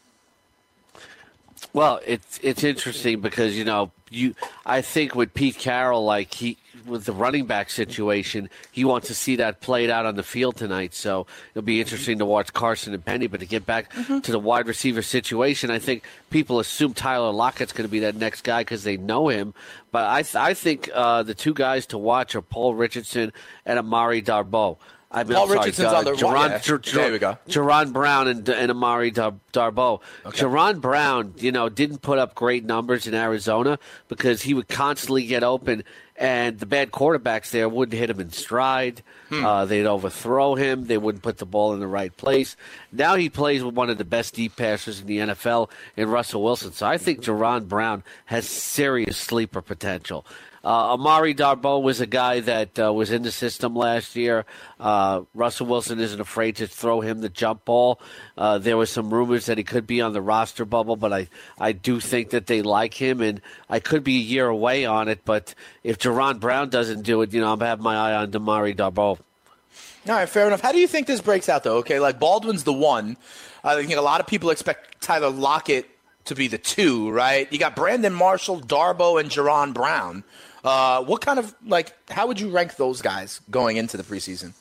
Well, it's it's interesting because, you know, you I think with Pete Carroll, like he with the running back situation, he wants to see that played out on the field tonight. So it'll be interesting to watch Carson and Penny. But to get back mm-hmm. to the wide receiver situation, I think people assume Tyler Lockett's going to be that next guy because they know him. But I th- I think uh, the two guys to watch are Paul Richardson and Amari Darboh. I mean,
Paul
sorry,
Richardson's
uh,
on the
Jerron,
yeah.
Jer- Jer-
There we go.
Jerron Brown and, and Amari Dar- Darboh. Okay. Jerron Brown, you know, didn't put up great numbers in Arizona because he would constantly get open, and the bad quarterbacks there wouldn't hit him in stride. Hmm. Uh, they'd overthrow him. They wouldn't put the ball in the right place. Now he plays with one of the best deep passers in the N F L in Russell Wilson. So I think Jerron Brown has serious sleeper potential. Uh, Amari Darboh was a guy that uh, was in the system last year. Uh, Russell Wilson isn't afraid to throw him the jump ball. Uh, there were some rumors that he could be on the roster bubble, but I, I do think that they like him, and I could be a year away on it. But if Jerron Brown doesn't do it, you know, I'm having my eye on Amari Darboh.
All right, fair enough. How do you think this breaks out, though? Okay, like Baldwin's the one. I think a lot of people expect Tyler Lockett to be the two, right? You got Brandon Marshall, Darboh, and Jerron Brown. Uh, what kind of, like, how would you rank those guys going into the preseason?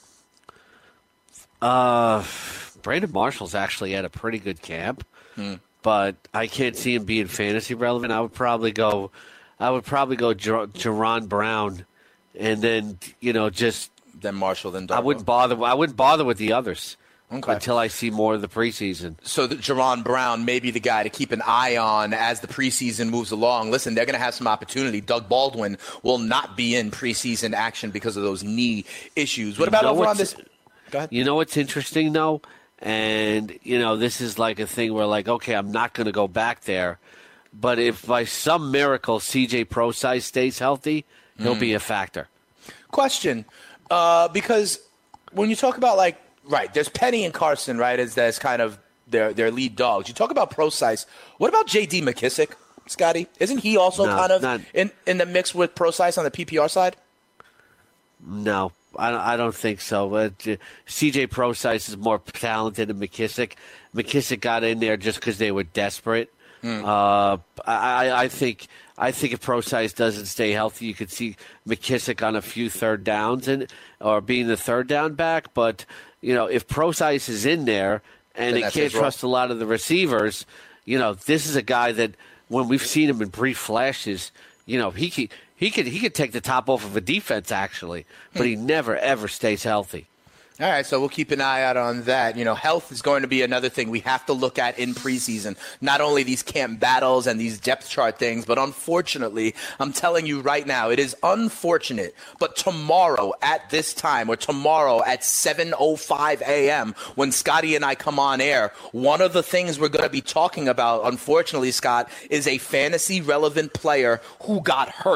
Uh, Brandon Marshall's actually at a pretty good camp, hmm. but I can't see him being fantasy relevant. I would probably go, I would probably go Jer- Jerron Brown, and then you know just
then Marshall, then Darboh.
I wouldn't bother. I wouldn't bother with the others.
Okay.
Until I see more of the preseason.
So that Jerron Brown may be the guy to keep an eye on as the preseason moves along. Listen, they're going to have some opportunity. Doug Baldwin will not be in preseason action because of those knee issues. What about
you know
over on this? Go ahead.
You know what's interesting, though? And, you know, this is like a thing where, like, okay, I'm not going to go back there. But if by some miracle C J Prosise stays healthy, he'll mm. be a factor.
Question. Uh, because when you talk about, like, right, there's Penny and Carson, right, as, as kind of their their lead dogs. You talk about Prosise. What about J D McKissick, Scotty? Isn't he also
no,
kind of
not,
in, in the mix with Prosise on the P P R side?
No, I don't, I don't think so. But uh, C J Prosise is more talented than McKissick. McKissick got in there just because they were desperate. Mm. Uh, I, I think I think if Prosise doesn't stay healthy, you could see McKissick on a few third downs and or being the third down back, but you know, if Prosise is in there and they can't trust a lot of the receivers, you know, this is a guy that when we've seen him in brief flashes, you know, he could, he could, he could take the top off of a defense actually, but he never, ever stays healthy.
All right, so we'll keep an eye out on that. You know, health is going to be another thing we have to look at in preseason. Not only these camp battles and these depth chart things, but unfortunately, I'm telling you right now, it is unfortunate. But tomorrow at this time, or tomorrow at seven oh five a.m., when Scotty and I come on air, one of the things we're going to be talking about, unfortunately, Scott, is a fantasy-relevant player who got hurt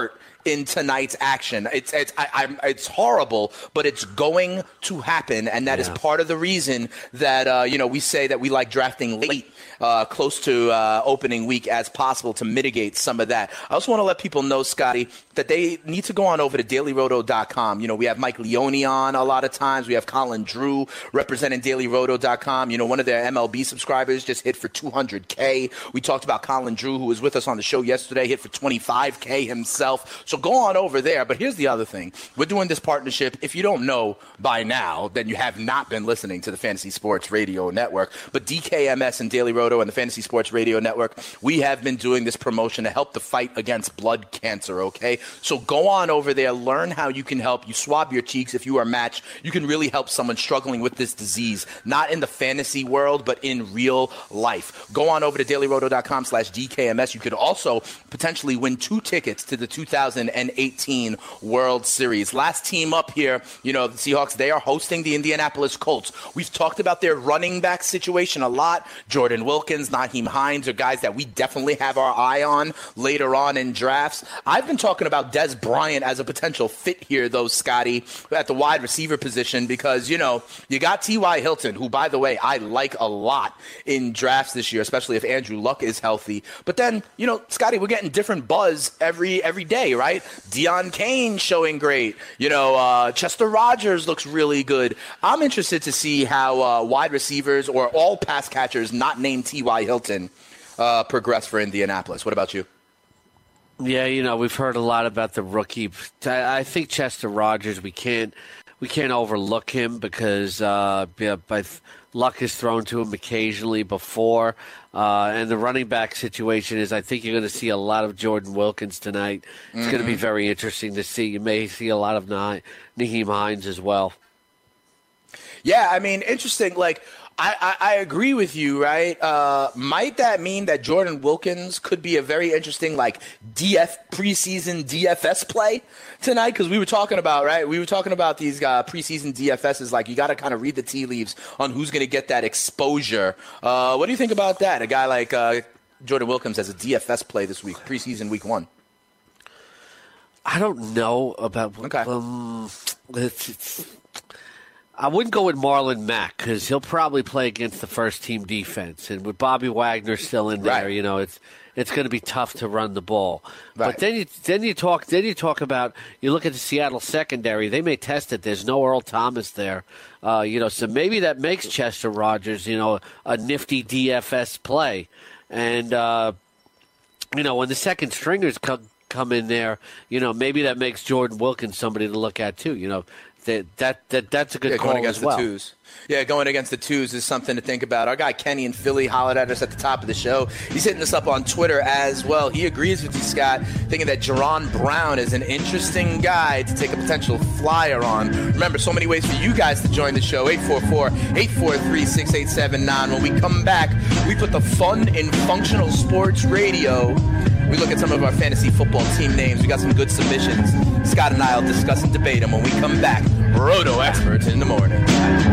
in tonight's action. It's it's I, I'm, it's horrible, but it's going to happen, and that yeah. is part of the reason that uh, you know we say that we like drafting late. Uh, close to uh, opening week as possible to mitigate some of that. I also want to let people know, Scotty, that they need to go on over to daily roto dot com. You know, we have Mike Leone on a lot of times. We have Colin Drew representing daily roto dot com. You know, one of their M L B subscribers just hit for two hundred K. We talked about Colin Drew, who was with us on the show yesterday, hit for twenty-five K himself. So go on over there. But here's the other thing. We're doing this partnership. If you don't know by now, then you have not been listening to the Fantasy Sports Radio Network. But D K M S and Daily Roto and the Fantasy Sports Radio Network, we have been doing this promotion to help the fight against blood cancer, okay? So go on over there, learn how you can help. You swab your cheeks if you are matched. You can really help someone struggling with this disease, not in the fantasy world, but in real life. Go on over to daily roto dot com slash D K M S. You could also potentially win two tickets to the two thousand eighteen World Series. Last team up here, you know, the Seahawks, they are hosting the Indianapolis Colts. We've talked about their running back situation a lot. Jordan Wilkins, Nyheim Hines are guys that we definitely have our eye on later on in drafts. I've been talking about Dez Bryant as a potential fit here, though, Scotty, at the wide receiver position because, you know, you got T Y. Hilton, who, by the way, I like a lot in drafts this year, especially if Andrew Luck is healthy. But then, you know, Scotty, we're getting different buzz every every day, right? Deion Kane showing great. You know, uh, Chester Rogers looks really good. I'm interested to see how uh, wide receivers or all pass catchers not named T Y. Hilton uh, progress for Indianapolis. What about you?
Yeah, you know, we've heard a lot about the rookie. I think Chester Rogers, we can't we can't overlook him because uh, yeah, but Luck has thrown to him occasionally before. Uh, and the running back situation is I think you're going to see a lot of Jordan Wilkins tonight. It's mm-hmm. going to be very interesting to see. You may see a lot of Nyheim Hines as well.
Yeah, I mean, interesting. Like, I, I, I agree with you, right? Uh, might that mean that Jordan Wilkins could be a very interesting, like, D F preseason D F S play tonight? Because we were talking about, right? We were talking about these uh, preseason D F Ss. Like, you got to kind of read the tea leaves on who's going to get that exposure. Uh, what do you think about that? A guy like uh, Jordan Wilkins as a D F S play this week, preseason week one.
I don't know about.
Okay.
Um, it's, it's, I wouldn't go with Marlon Mack because he'll probably play against the first team defense, and with Bobby Wagner still in there, right. you know, it's it's going to be tough to run the ball. Right. But then you then you talk then you talk about you look at the Seattle secondary. They may test it. There's no Earl Thomas there, uh, you know, so maybe that makes Chester Rogers, you know, a nifty D F S play, and uh, you know when the second stringers come come in there, you know, maybe that makes Jordan Wilkins somebody to look at too, you know. That, that that that's a good
yeah,
call
going against
as well.
The twos. Yeah, going against the twos is something to think about. Our guy Kenny in Philly hollered at us at the top of the show. He's hitting us up on Twitter as well. He agrees with you, Scott, thinking that Jaron Brown is an interesting guy to take a potential flyer on. Remember, so many ways for you guys to join the show. eight four four, eight four three, six eight seven nine. When we come back, we put the fun in functional sports radio. We look at some of our fantasy football team names. We got some good submissions. Scott and I will discuss and debate them when we come back. Roto Experts in the morning.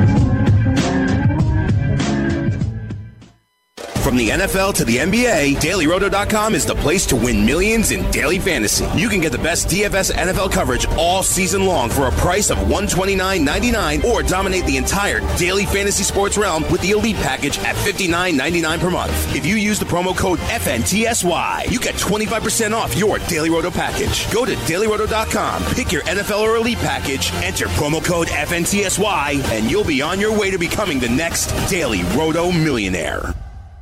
From the N F L to the N B A, daily roto dot com is the place to win millions in daily fantasy. You can get the best D F S N F L coverage all season long for a price of one hundred twenty-nine ninety-nine, or dominate the entire daily fantasy sports realm with the Elite package at fifty-nine ninety-nine per month. If you use the promo code F N T S Y, you get twenty-five percent off your Daily Roto package. Go to daily roto dot com, pick your N F L or Elite package, enter promo code F N T S Y, and you'll be on your way to becoming the next Daily Roto millionaire.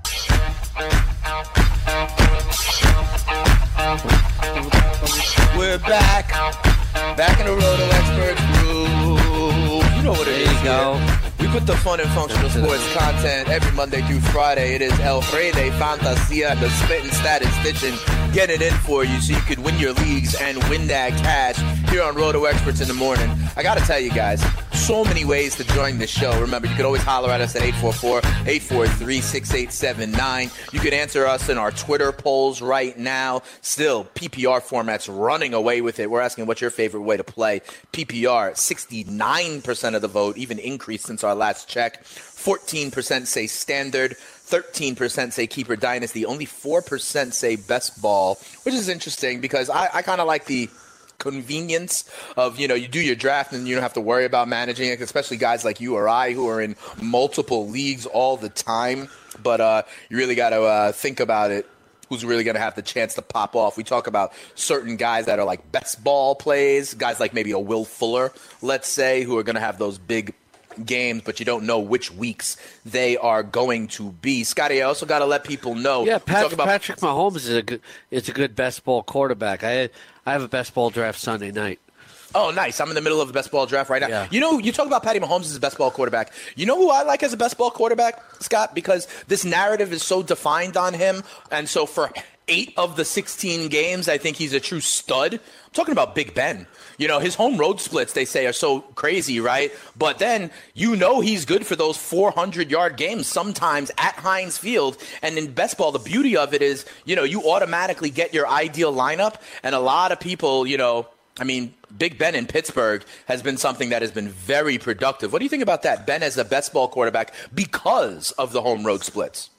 We're back. Back in the Roto Experts room. You know what it
there
is.
You go.
Here. We put the fun and functional sports content every Monday through Friday. It is El Rey de Fantasia, the spitting statistician, get it in for you so you could win your leagues and win that cash here on Roto Experts in the morning. I got to tell you guys, so many ways to join this show. Remember, you could always holler at us at eight four four, eight four three, six eight seven nine. You could answer us in our Twitter polls right now. Still, P P R format's running away with it. We're asking what's your favorite way to play P P R. sixty-nine percent of the vote, even increased since our last check. fourteen percent say standard. thirteen percent say keeper dynasty. Only four percent say best ball, which is interesting because I, I kind of like the convenience of, you know, you do your draft and you don't have to worry about managing it, especially guys like you or I who are in multiple leagues all the time. But uh, you really got to uh, think about it. Who's really going to have the chance to pop off? We talk about certain guys that are like best ball plays, guys like maybe a Will Fuller, let's say, who are going to have those big games, but you don't know which weeks they are going to be. Scotty, I also got to let people know.
Yeah, Pat,
about-
Patrick Mahomes is a good, is a good best ball quarterback. I I have a best ball draft Sunday night.
Oh, nice. I'm in the middle of a best ball draft right now.
Yeah.
You know, you talk about Patty Mahomes as a best ball quarterback. You know who I like as a best ball quarterback, Scott? Because this narrative is so defined on him. And so for eight of the sixteen games, I think he's a true stud. I'm talking about Big Ben. You know, his home road splits, they say, are so crazy, right? But then you know he's good for those four hundred yard games sometimes at Heinz Field. And in best ball, the beauty of it is, you know, you automatically get your ideal lineup. And a lot of people, you know, I mean, Big Ben in Pittsburgh has been something that has been very productive. What do you think about that? Ben as a best ball quarterback because of the home road splits.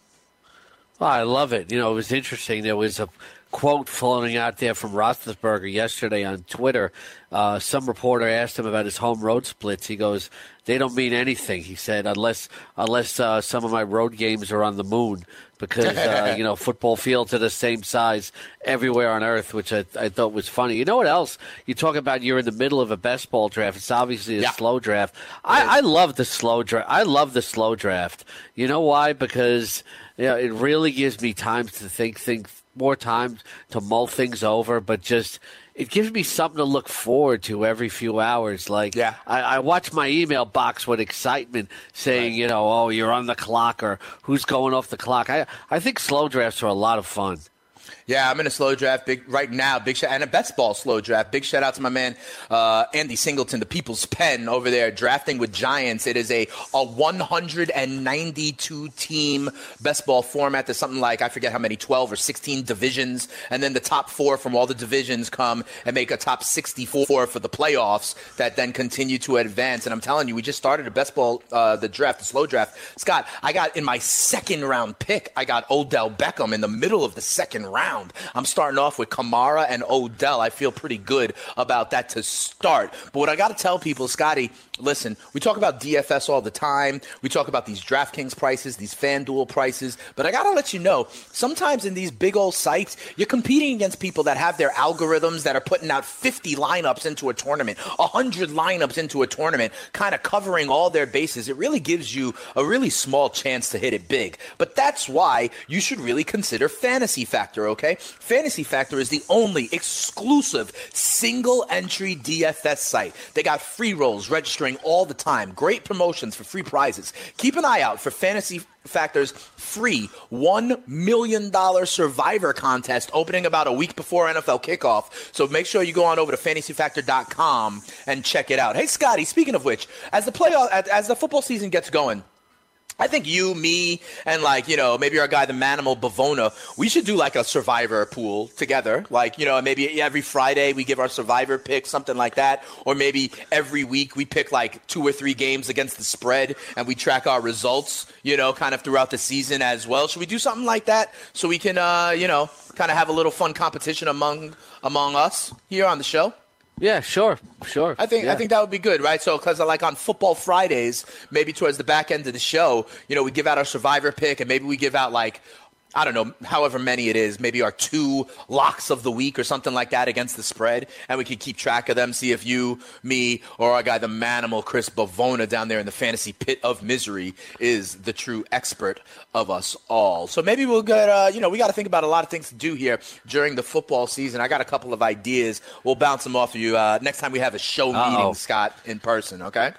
Well, I love it. You know, it was interesting. There was a quote floating out there from Roethlisberger yesterday on Twitter. Uh, some reporter asked him about his home road splits. He goes, "They don't mean anything," he said, unless unless uh, some of my road games are on the moon, because uh, you know, football fields are the same size everywhere on earth, which I, I thought was funny. You know what else? You talk about you're in the middle of a best ball draft. It's obviously a
yeah.
slow draft. I, I love the slow draft. I love the slow draft. You know why? Because you know, it really gives me time to think, think more time to mull things over, but just it gives me something to look forward to every few hours. Like,
yeah.
I, I watch my email box with excitement saying, right. you know, oh, you're on the clock or who's going off the clock. I, I think slow drafts are a lot of fun.
Yeah, I'm in a slow draft big right now. Big shout and a best ball slow draft. Big shout out to my man uh, Andy Singleton, the People's Pen over there, drafting with Giants. It is a a one hundred ninety-two team best ball format. There's something like I forget how many, twelve or sixteen divisions, and then the top four from all the divisions come and make a top sixty-four for the playoffs that then continue to advance. And I'm telling you, we just started a best ball uh, the draft, the slow draft. Scott, I got in my second round pick, I got Odell Beckham in the middle of the second round. I'm starting off with Kamara and Odell. I feel pretty good about that to start. But what I got to tell people, Scotty, listen, we talk about D F S all the time. We talk about these DraftKings prices, these FanDuel prices. But I got to let you know, sometimes in these big old sites, you're competing against people that have their algorithms that are putting out fifty lineups into a tournament, one hundred lineups into a tournament, kind of covering all their bases. It really gives you a really small chance to hit it big. But that's why you should really consider Fantasy Factor, okay? Fantasy Factor is the only exclusive single-entry D F S site. They got free rolls registering all the time. Great promotions for free prizes. Keep an eye out for Fantasy Factor's free one million dollars Survivor contest opening about a week before N F L kickoff. So make sure you go on over to fantasy factor dot com and check it out. Hey, Scotty, speaking of which, as the playoff, as the football season gets going, I think you, me, and like, you know, maybe our guy, the Manimal Bavona, we should do like a Survivor pool together. Like, you know, maybe every Friday we give our Survivor picks, something like that. Or maybe every week we pick like two or three games against the spread and we track our results, you know, kind of throughout the season as well. Should we do something like that so we can, uh, you know, kind of have a little fun competition among among us here on the show?
Yeah, sure, sure.
I think
yeah.
I think that would be good, right? So, because like on Football Fridays, maybe towards the back end of the show, you know, we give out our Survivor pick, and maybe we give out like, I don't know, however many it is, maybe our two locks of the week or something like that against the spread, and we could keep track of them, see if you, me, or our guy, the Manimal Chris Bavona down there in the fantasy pit of misery is the true expert of us all. So maybe we'll get, uh, you know, we got to think about a lot of things to do here during the football season. I got a couple of ideas. We'll bounce them off of you uh, next time we have a show
Uh-oh.
meeting, Scott, in person, okay?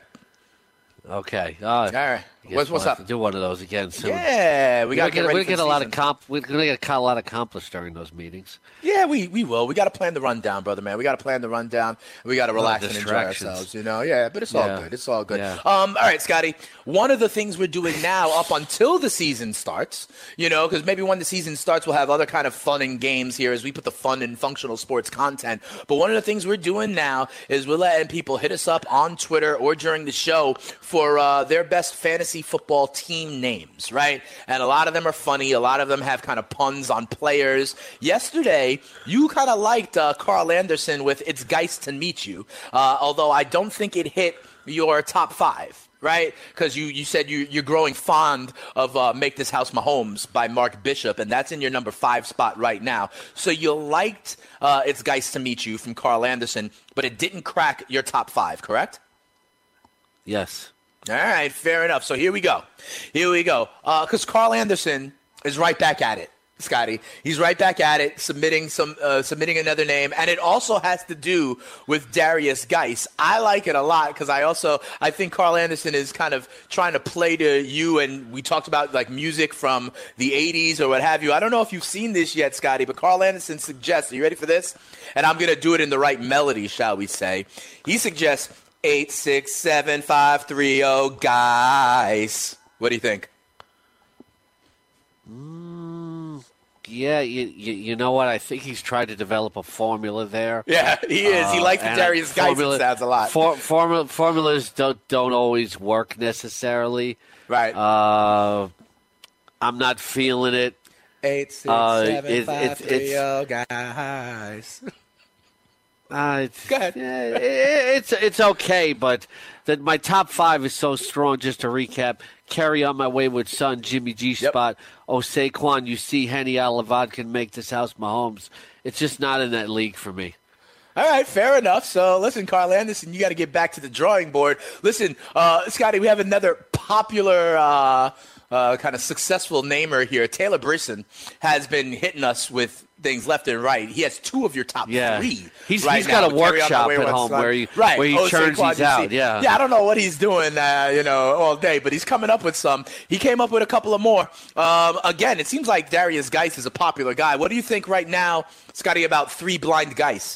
Okay. Uh,
all right. What's, what's
we'll
up?
Do one of those again soon.
Yeah, we got to get,
we
ready
get
for
a
the
lot
season.
of comp. We're gonna get a lot accomplished during those meetings.
Yeah, we, we will. We got to plan the rundown, brother, man. We got to plan the rundown. We got to relax and enjoy ourselves, you know? Yeah, but it's all
Yeah.
good. It's all good.
Yeah.
Um, all right, Scotty. One of the things we're doing now up until the season starts, you know, because maybe when the season starts, we'll have other kind of fun and games here as we put the fun in functional sports content. But one of the things we're doing now is we're letting people hit us up on Twitter or during the show for uh, their best fantasy fantasy football team names, right? And a lot of them are funny. A lot of them have kind of puns on players. Yesterday, you kind of liked uh, Carl Anderson with "It's Geist to Meet You," uh, although I don't think it hit your top five. Right? Because you, you said you, you're growing fond of uh, Make This House Mahomes by Mark Bishop, and that's in your number five spot right now. So you liked uh, It's Geist to Meet You from Carl Anderson, but it didn't crack your top five, correct?
Yes.
All right, fair enough. So here we go. Here we go. Because uh, Carl Anderson is right back at it. Scotty, he's right back at it, submitting some, uh, submitting another name, and it also has to do with Darius Geis. I like it a lot because I also I think Carl Anderson is kind of trying to play to you, and we talked about like music from the eighties or what have you. I don't know if you've seen this yet, Scotty, but Carl Anderson suggests. Are you ready for this? And I'm gonna do it in the right melody, shall we say? He suggests eight six seven five three zero guys. What do you think?
Mm, yeah, you, you you know what? I think he's tried to develop a formula there.
Yeah, he is. Uh, he likes the Darius Geis sounds a lot.
For, formula, formulas don't don't always work necessarily.
Right.
Uh, I'm not feeling it.
Eight six
uh,
seven
it,
five
it,
three zero guys.
Uh, it's,
Go ahead.
Yeah, it, it's it's okay, but that my top five is so strong. Just to recap: Carry On My Wayward Son, Jimmy G
Yep.
Spot, Oh Saquon, You See Henny Alavad Can Make This House Mahomes. It's just not in that league for me.
All right, fair enough. So, listen, Carl Anderson, you got to get back to the drawing board. Listen, uh, Scotty, we have another popular uh, uh, kind of successful namer here. Taylor Brisson has been hitting us with things left and right. He has two of your top
Yeah.
three.
He's,
right
he's
now.
got a
Carry On My
workshop
Wayward
at home
Son.
where he,
right.
where he
Oh,
churns
Saquon,
these
you
out.
see.
Yeah.
Yeah, I don't know what he's doing, uh, you know, all day, but he's coming up with some. He came up with a couple of more. Um, again, it seems like Darius Geis is a popular guy. What do you think right now, Scotty, about three blind Geis?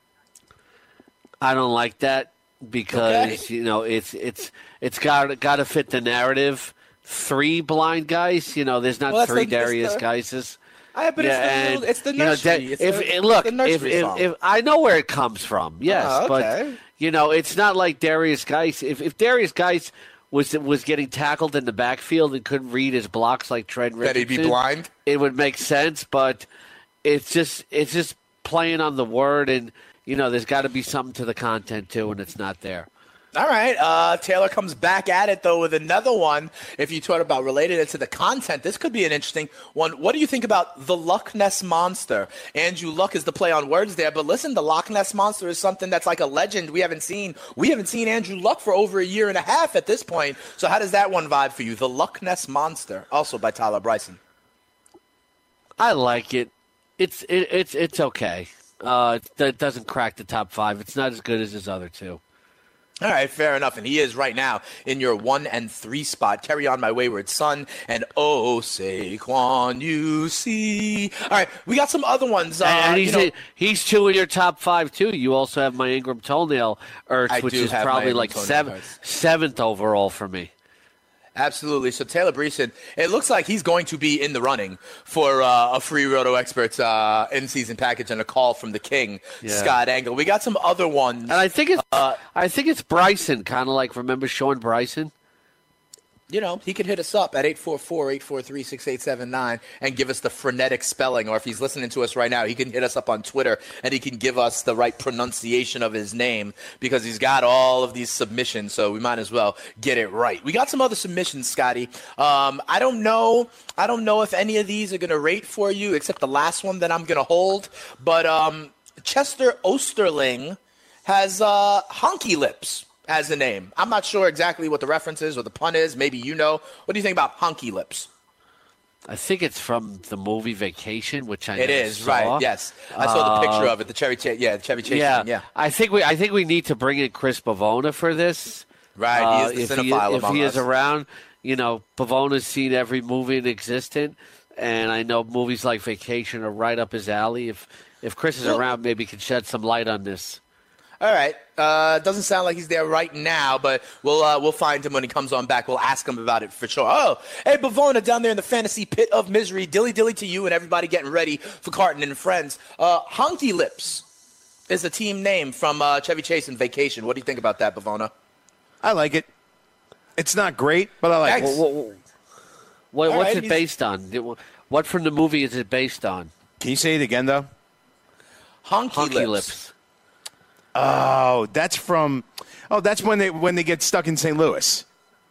I don't like that because
Okay.
you know it's it's it's got got to fit the narrative. Three blind guys, you know. There's not
Well, that's
three
the- that's
Darius
the-
Geises.
I, but
Yeah,
it's, the,
and,
little- it's the
you know,
nursery.
that-
it's
if,
the,
if- look,
the nursery
if, if,
song.
if I know where it comes from, yes,
Oh, okay.
but you know, it's not like Darius Geis. If if Darius Geis was was getting tackled in the backfield and couldn't read his blocks like Trent
That he'd
Richardson,
be blind?
it would make sense. But it's just it's just playing on the word, and you know, there's got to be something to the content too, and it's not there.
All right. Uh, Taylor comes back at it, though, with another one. If you talk about related it to the content, this could be an interesting one. What do you think about the Loch Ness Monster? Andrew Luck is the play on words there. But listen, the Loch Ness Monster is something that's like a legend we haven't seen. We haven't seen Andrew Luck for over a year and a half at this point. So how does that one vibe for you? The Loch Ness Monster, also by Tyler Bryson.
I like it. It's it, it's it's okay. Uh, it, it doesn't crack the top five. It's not as good as his other two.
All right, fair enough. And he is right now in your one and three spot. Carry On My Wayward Son and Oh Saquon, You See. All right, we got some other ones. Uh,
and he's
you know,
a, he's two in your top five too. You also have my Ingram Toenail Ertz,
I
which
do
is
have my
probably
Ingram
like
Toenail
seven,
Ertz.
seventh overall for me.
Absolutely. So Taylor Brisson, it looks like he's going to be in the running for uh, a free Roto Experts uh, in-season package and a call from the King,
Yeah.
Scott Engel. We got some other ones.
And I think it's
Uh,
I think it's Bryson, kind of like remember Sean Bryson.
You know, he could hit us up at eight four four, eight four three, six eight seven nine and give us the frenetic spelling. Or if he's listening to us right now, he can hit us up on Twitter and he can give us the right pronunciation of his name because he's got all of these submissions. So we might as well get it right. We got some other submissions, Scotty. Um, I don't know. I don't know if any of these are going to rate for you, except the last one that I'm going to hold. But um, Chester Osterling has uh, honky lips as a name. I'm not sure exactly what the reference is or the pun is. Maybe you know. What do you think about honky lips?
I think it's from the movie Vacation, which I
It
never
is,
saw.
right, yes. I saw the picture
Uh,
of it, the Chevy Chase, yeah, the Chevy Chase
Yeah,
one, yeah.
I think we I think we need to bring in Chris Pavona for this.
Right,
Uh,
he is the
if he,
cinephile
if
among
he
us.
is around, you know, Pavona's seen every movie in existence, and I know movies like Vacation are right up his alley. If if Chris is
Well-
around, maybe he can shed some light on this.
All right. Uh, doesn't sound like he's there right now, but we'll uh, we'll find him when he comes on back. We'll ask him about it for sure. Oh, hey, Bavona down there in the fantasy pit of misery. Dilly dilly to you and everybody getting ready for Carton and Friends. Uh, Honky Lips is a team name from uh, Chevy Chase and Vacation. What do you think about that, Bavona?
I like it.
It's not great, but I like it.
What, what, what, what's
right,
it based on? What from the movie is it based on?
Can you say it again, though?
Honky,
Honky
Lips.
Lips.
Oh, that's from. Oh, that's when they when they get stuck in Saint Louis,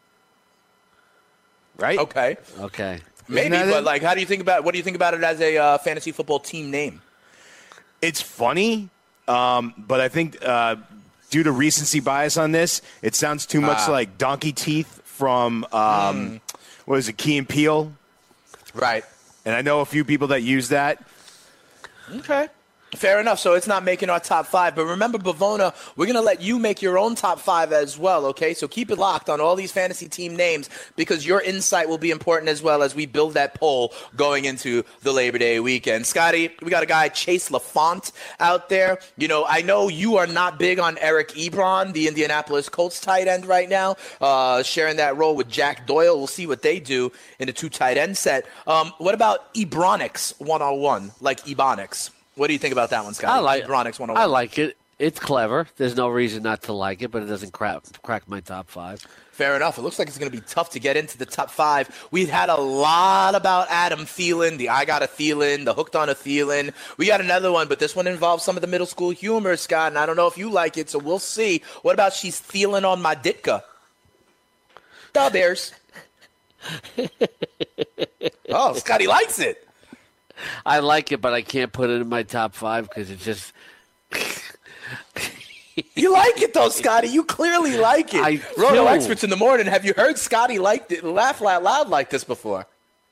right?
Okay.
Okay.
Maybe,
that
but
it?
like, how do you think about? What do you think about it as a uh, fantasy football team name?
It's funny, um, but I think uh, due to recency bias on this, it sounds too much
Ah.
like Donkey Teeth from um,
Mm.
what is it, Key and Peele?
Right.
And I know a few people that use that.
Okay. Fair enough. So it's not making our top five. But remember, Bavona, we're going to let you make your own top five as well, okay? So keep it locked on all these fantasy team names because your insight will be important as well as we build that poll going into the Labor Day weekend. Scotty, we got a guy, Chase LaFont, out there. You know, I know you are not big on Eric Ebron, the Indianapolis Colts tight end right now, uh, sharing that role with Jack Doyle. We'll see what they do in a two tight end set. Um, what about Ebronix one oh one, like Ebonics? What do you think about that one, Scott?
I like
Ebronix one oh one.
I like it. It's clever. There's no reason not to like it, but it doesn't crack crack my top five.
Fair enough. It looks like it's going to be tough to get into the top five. We've had a lot about Adam Thielen, the I got a Thielen, the hooked on a Thielen. We got another one, but this one involves some of the middle school humor, Scott, and I don't know if you like it, so we'll see. What about she's Thielen on my Ditka? The Bears. Oh, Scotty likes it.
I like it, but I can't put it in my top five because it's just.
You like it, though, Scotty. You clearly like it.
I
Roto
do.
Experts in the morning. Have you heard Scotty like it, laugh out loud like this before?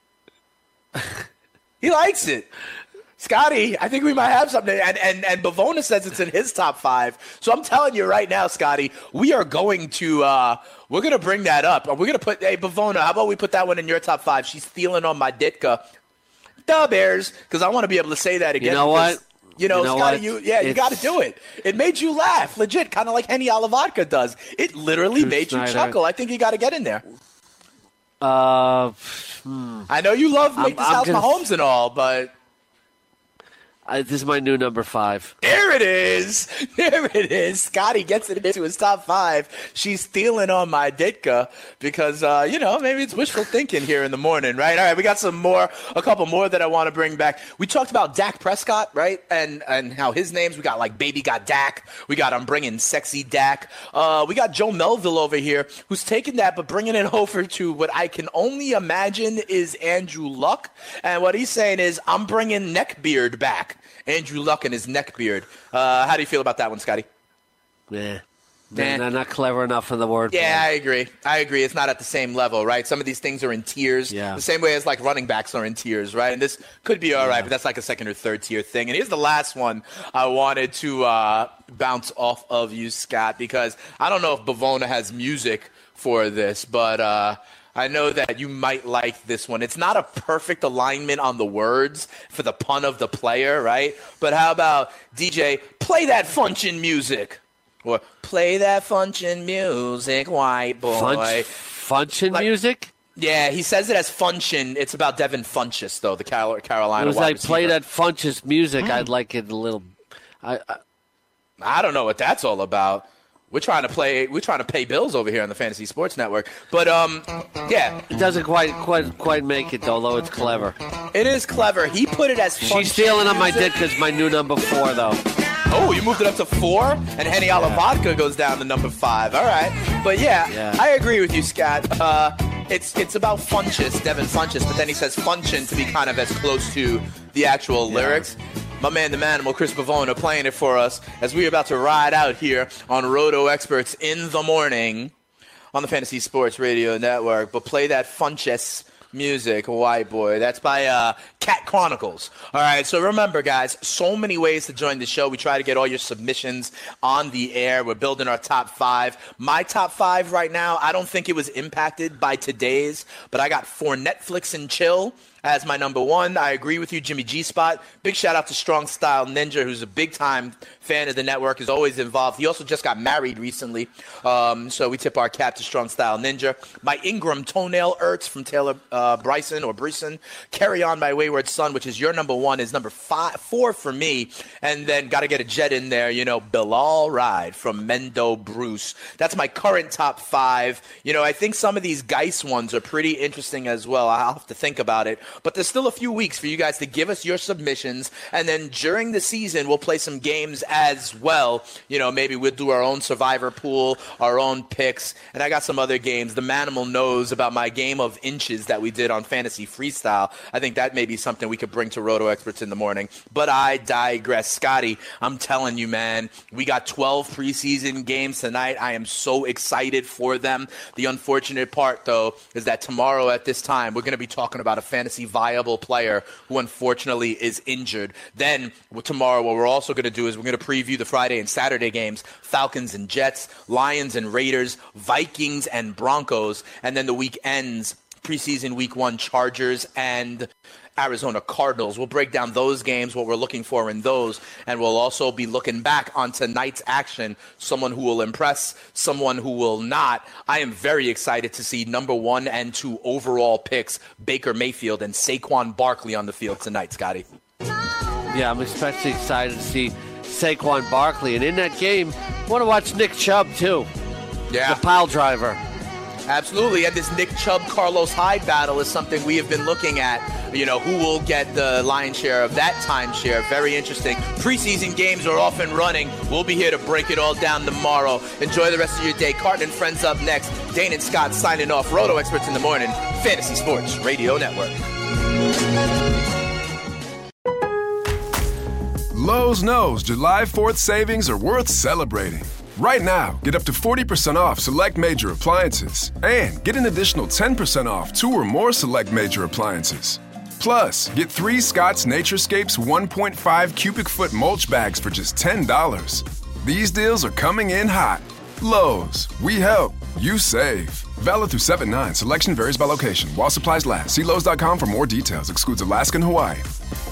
He likes it. Scotty, I think we might have something. And, and, and Bavona says it's in his top five. So I'm telling you right now, Scotty, we are going to uh, we're going to bring that up. We're going to put, hey, Bavona, how about we put that one in your top five? She's stealing on my Ditka. The Bears, because I want to be able to say that again.
You know
because,
what?
You know,
You know
Scotty,
what?
you yeah, you
It's-
got to do it. It made you laugh, legit, kind of like Henny Alavodka does. It literally
Drew
made
Snyder.
you chuckle. I think you got to get in there.
Uh, hmm.
I know you love make
I'm-
this
I'm
house
gonna-
Mahomes and all, but
I, this is my new number five.
there it is. There it is. Scotty gets it into his top five. She's stealing on my Ditka because, uh, you know, maybe it's wishful thinking here in the morning, right? All right, we got some more, a couple more that I want to bring back. We talked about Dak Prescott, right? And and how his names, we got like Baby Got Dak. We got I'm bringing Sexy Dak. Uh, we got Joe Melville over here who's taking that but bringing it over to what I can only imagine is Andrew Luck. And what he's saying is I'm bringing Neckbeard back. Andrew Luck and his neckbeard. Uh, how do you feel about that one, Scotty?
Yeah.
Nah.
They're not clever enough in the word.
Yeah, I agree. I agree. It's not at the same level, right? Some of these things are in tiers.
Yeah.
The same way as like running backs are in tiers, right? And this could be all right, but that's like a second or third tier thing. And here's the last one I wanted to uh, bounce off of you, Scott, because I don't know if Bavona has music for this, but uh, I know that you might like this one. It's not a perfect alignment on the words for the pun of the player, right? But how about D J, play that function music? Or play that function music, white boy.
Funch, function
Like-
music?
Yeah, he says it as function. It's about Devin Funchess, though, the Cal- Carolina
It was
wide
like
receiver.
play that Funchess music. I'd like it a little. I, I
I don't know what that's all about. We're trying to play. We're trying to pay bills over here on the Fantasy Sports Network. But um, yeah,
it doesn't quite quite quite make it though. Though it's clever.
it is clever. He put it as function
She's stealing on my
music.
dick because my new number four though.
Oh, you moved it up to four, and Henny Alavodka goes down to number five. All right, but yeah,
Yeah.
I agree with you, Scott. Uh, it's it's about Funchess, Devin Funchess, but then he says function to be kind of as close to the actual lyrics. My man, the Manimal, Chris Bavona, playing it for us as we're about to ride out here on Roto Experts in the morning on the Fantasy Sports Radio Network. But play that Funchess music, white boy. That's by uh, Cat Chronicles. All right, so remember, guys, so many ways to join the show. We try to get all your submissions on the air. We're building our top five. My top five right now, I don't think it was impacted by today's, but I got For Netflix and Chill as my number one. I agree with you, Jimmy G-Spot. Big shout out to Strong Style Ninja, who's a big-time fan of the network, is always involved. He also just got married recently, um, so we tip our cap to Strong Style Ninja. My Ingram Toenail Ertz from Taylor uh, Bryson or Bryson. Carry On My Wayward Son, which is your number one, is number five, four for me. And then got to get a jet in there, you know, Bilal Ride from Mendo Bruce. That's my current top five. You know, I think some of these Geist ones are pretty interesting as well. I'll have to think about it. But there's still a few weeks for you guys to give us your submissions. And then during the season, we'll play some games as well. You know, maybe we'll do our own survivor pool, our own picks. And I got some other games. The Manimal knows about my game of inches that we did on Fantasy Freestyle. I think that may be something we could bring to Roto Experts in the morning. But I digress. Scotty, I'm telling you, man, we got twelve preseason games tonight. I am so excited for them. The unfortunate part, though, is that tomorrow at this time, we're going to be talking about a fantasy viable player who unfortunately is injured. Then tomorrow, what we're also going to do is we're going to preview the Friday and Saturday games, Falcons and Jets, Lions and Raiders, Vikings and Broncos, and then the week ends, preseason week one, Chargers and Arizona Cardinals. We'll break down those games, what we're looking for in those, and we'll also be looking back on tonight's action, someone who will impress, someone who will not. I am very excited to see number one and two overall picks, Baker Mayfield and Saquon Barkley on the field tonight, Scotty.
Yeah, I'm especially excited to see Saquon Barkley, and in that game, I want to watch Nick Chubb, too.
Yeah.
The pile driver.
Absolutely, and this Nick Chubb-Carlos Hyde battle is something we have been looking at. You know, who will get the lion's share of that timeshare? Very interesting. Preseason games are off and running. We'll be here to break it all down tomorrow. Enjoy the rest of your day. Carton and Friends up next. Dane and Scott signing off. Roto Experts in the morning. Fantasy Sports Radio Network.
Lowe's knows July fourth savings are worth celebrating. Right now, get up to forty percent off select major appliances and get an additional ten percent off two or more select major appliances. Plus, get three Scott's Naturescapes one point five cubic foot mulch bags for just ten dollars. These deals are coming in hot. Lowe's, we help, you save. Valid through seven nine. Selection varies by location. While supplies last. See Lowe's dot com for more details. Excludes Alaska and Hawaii.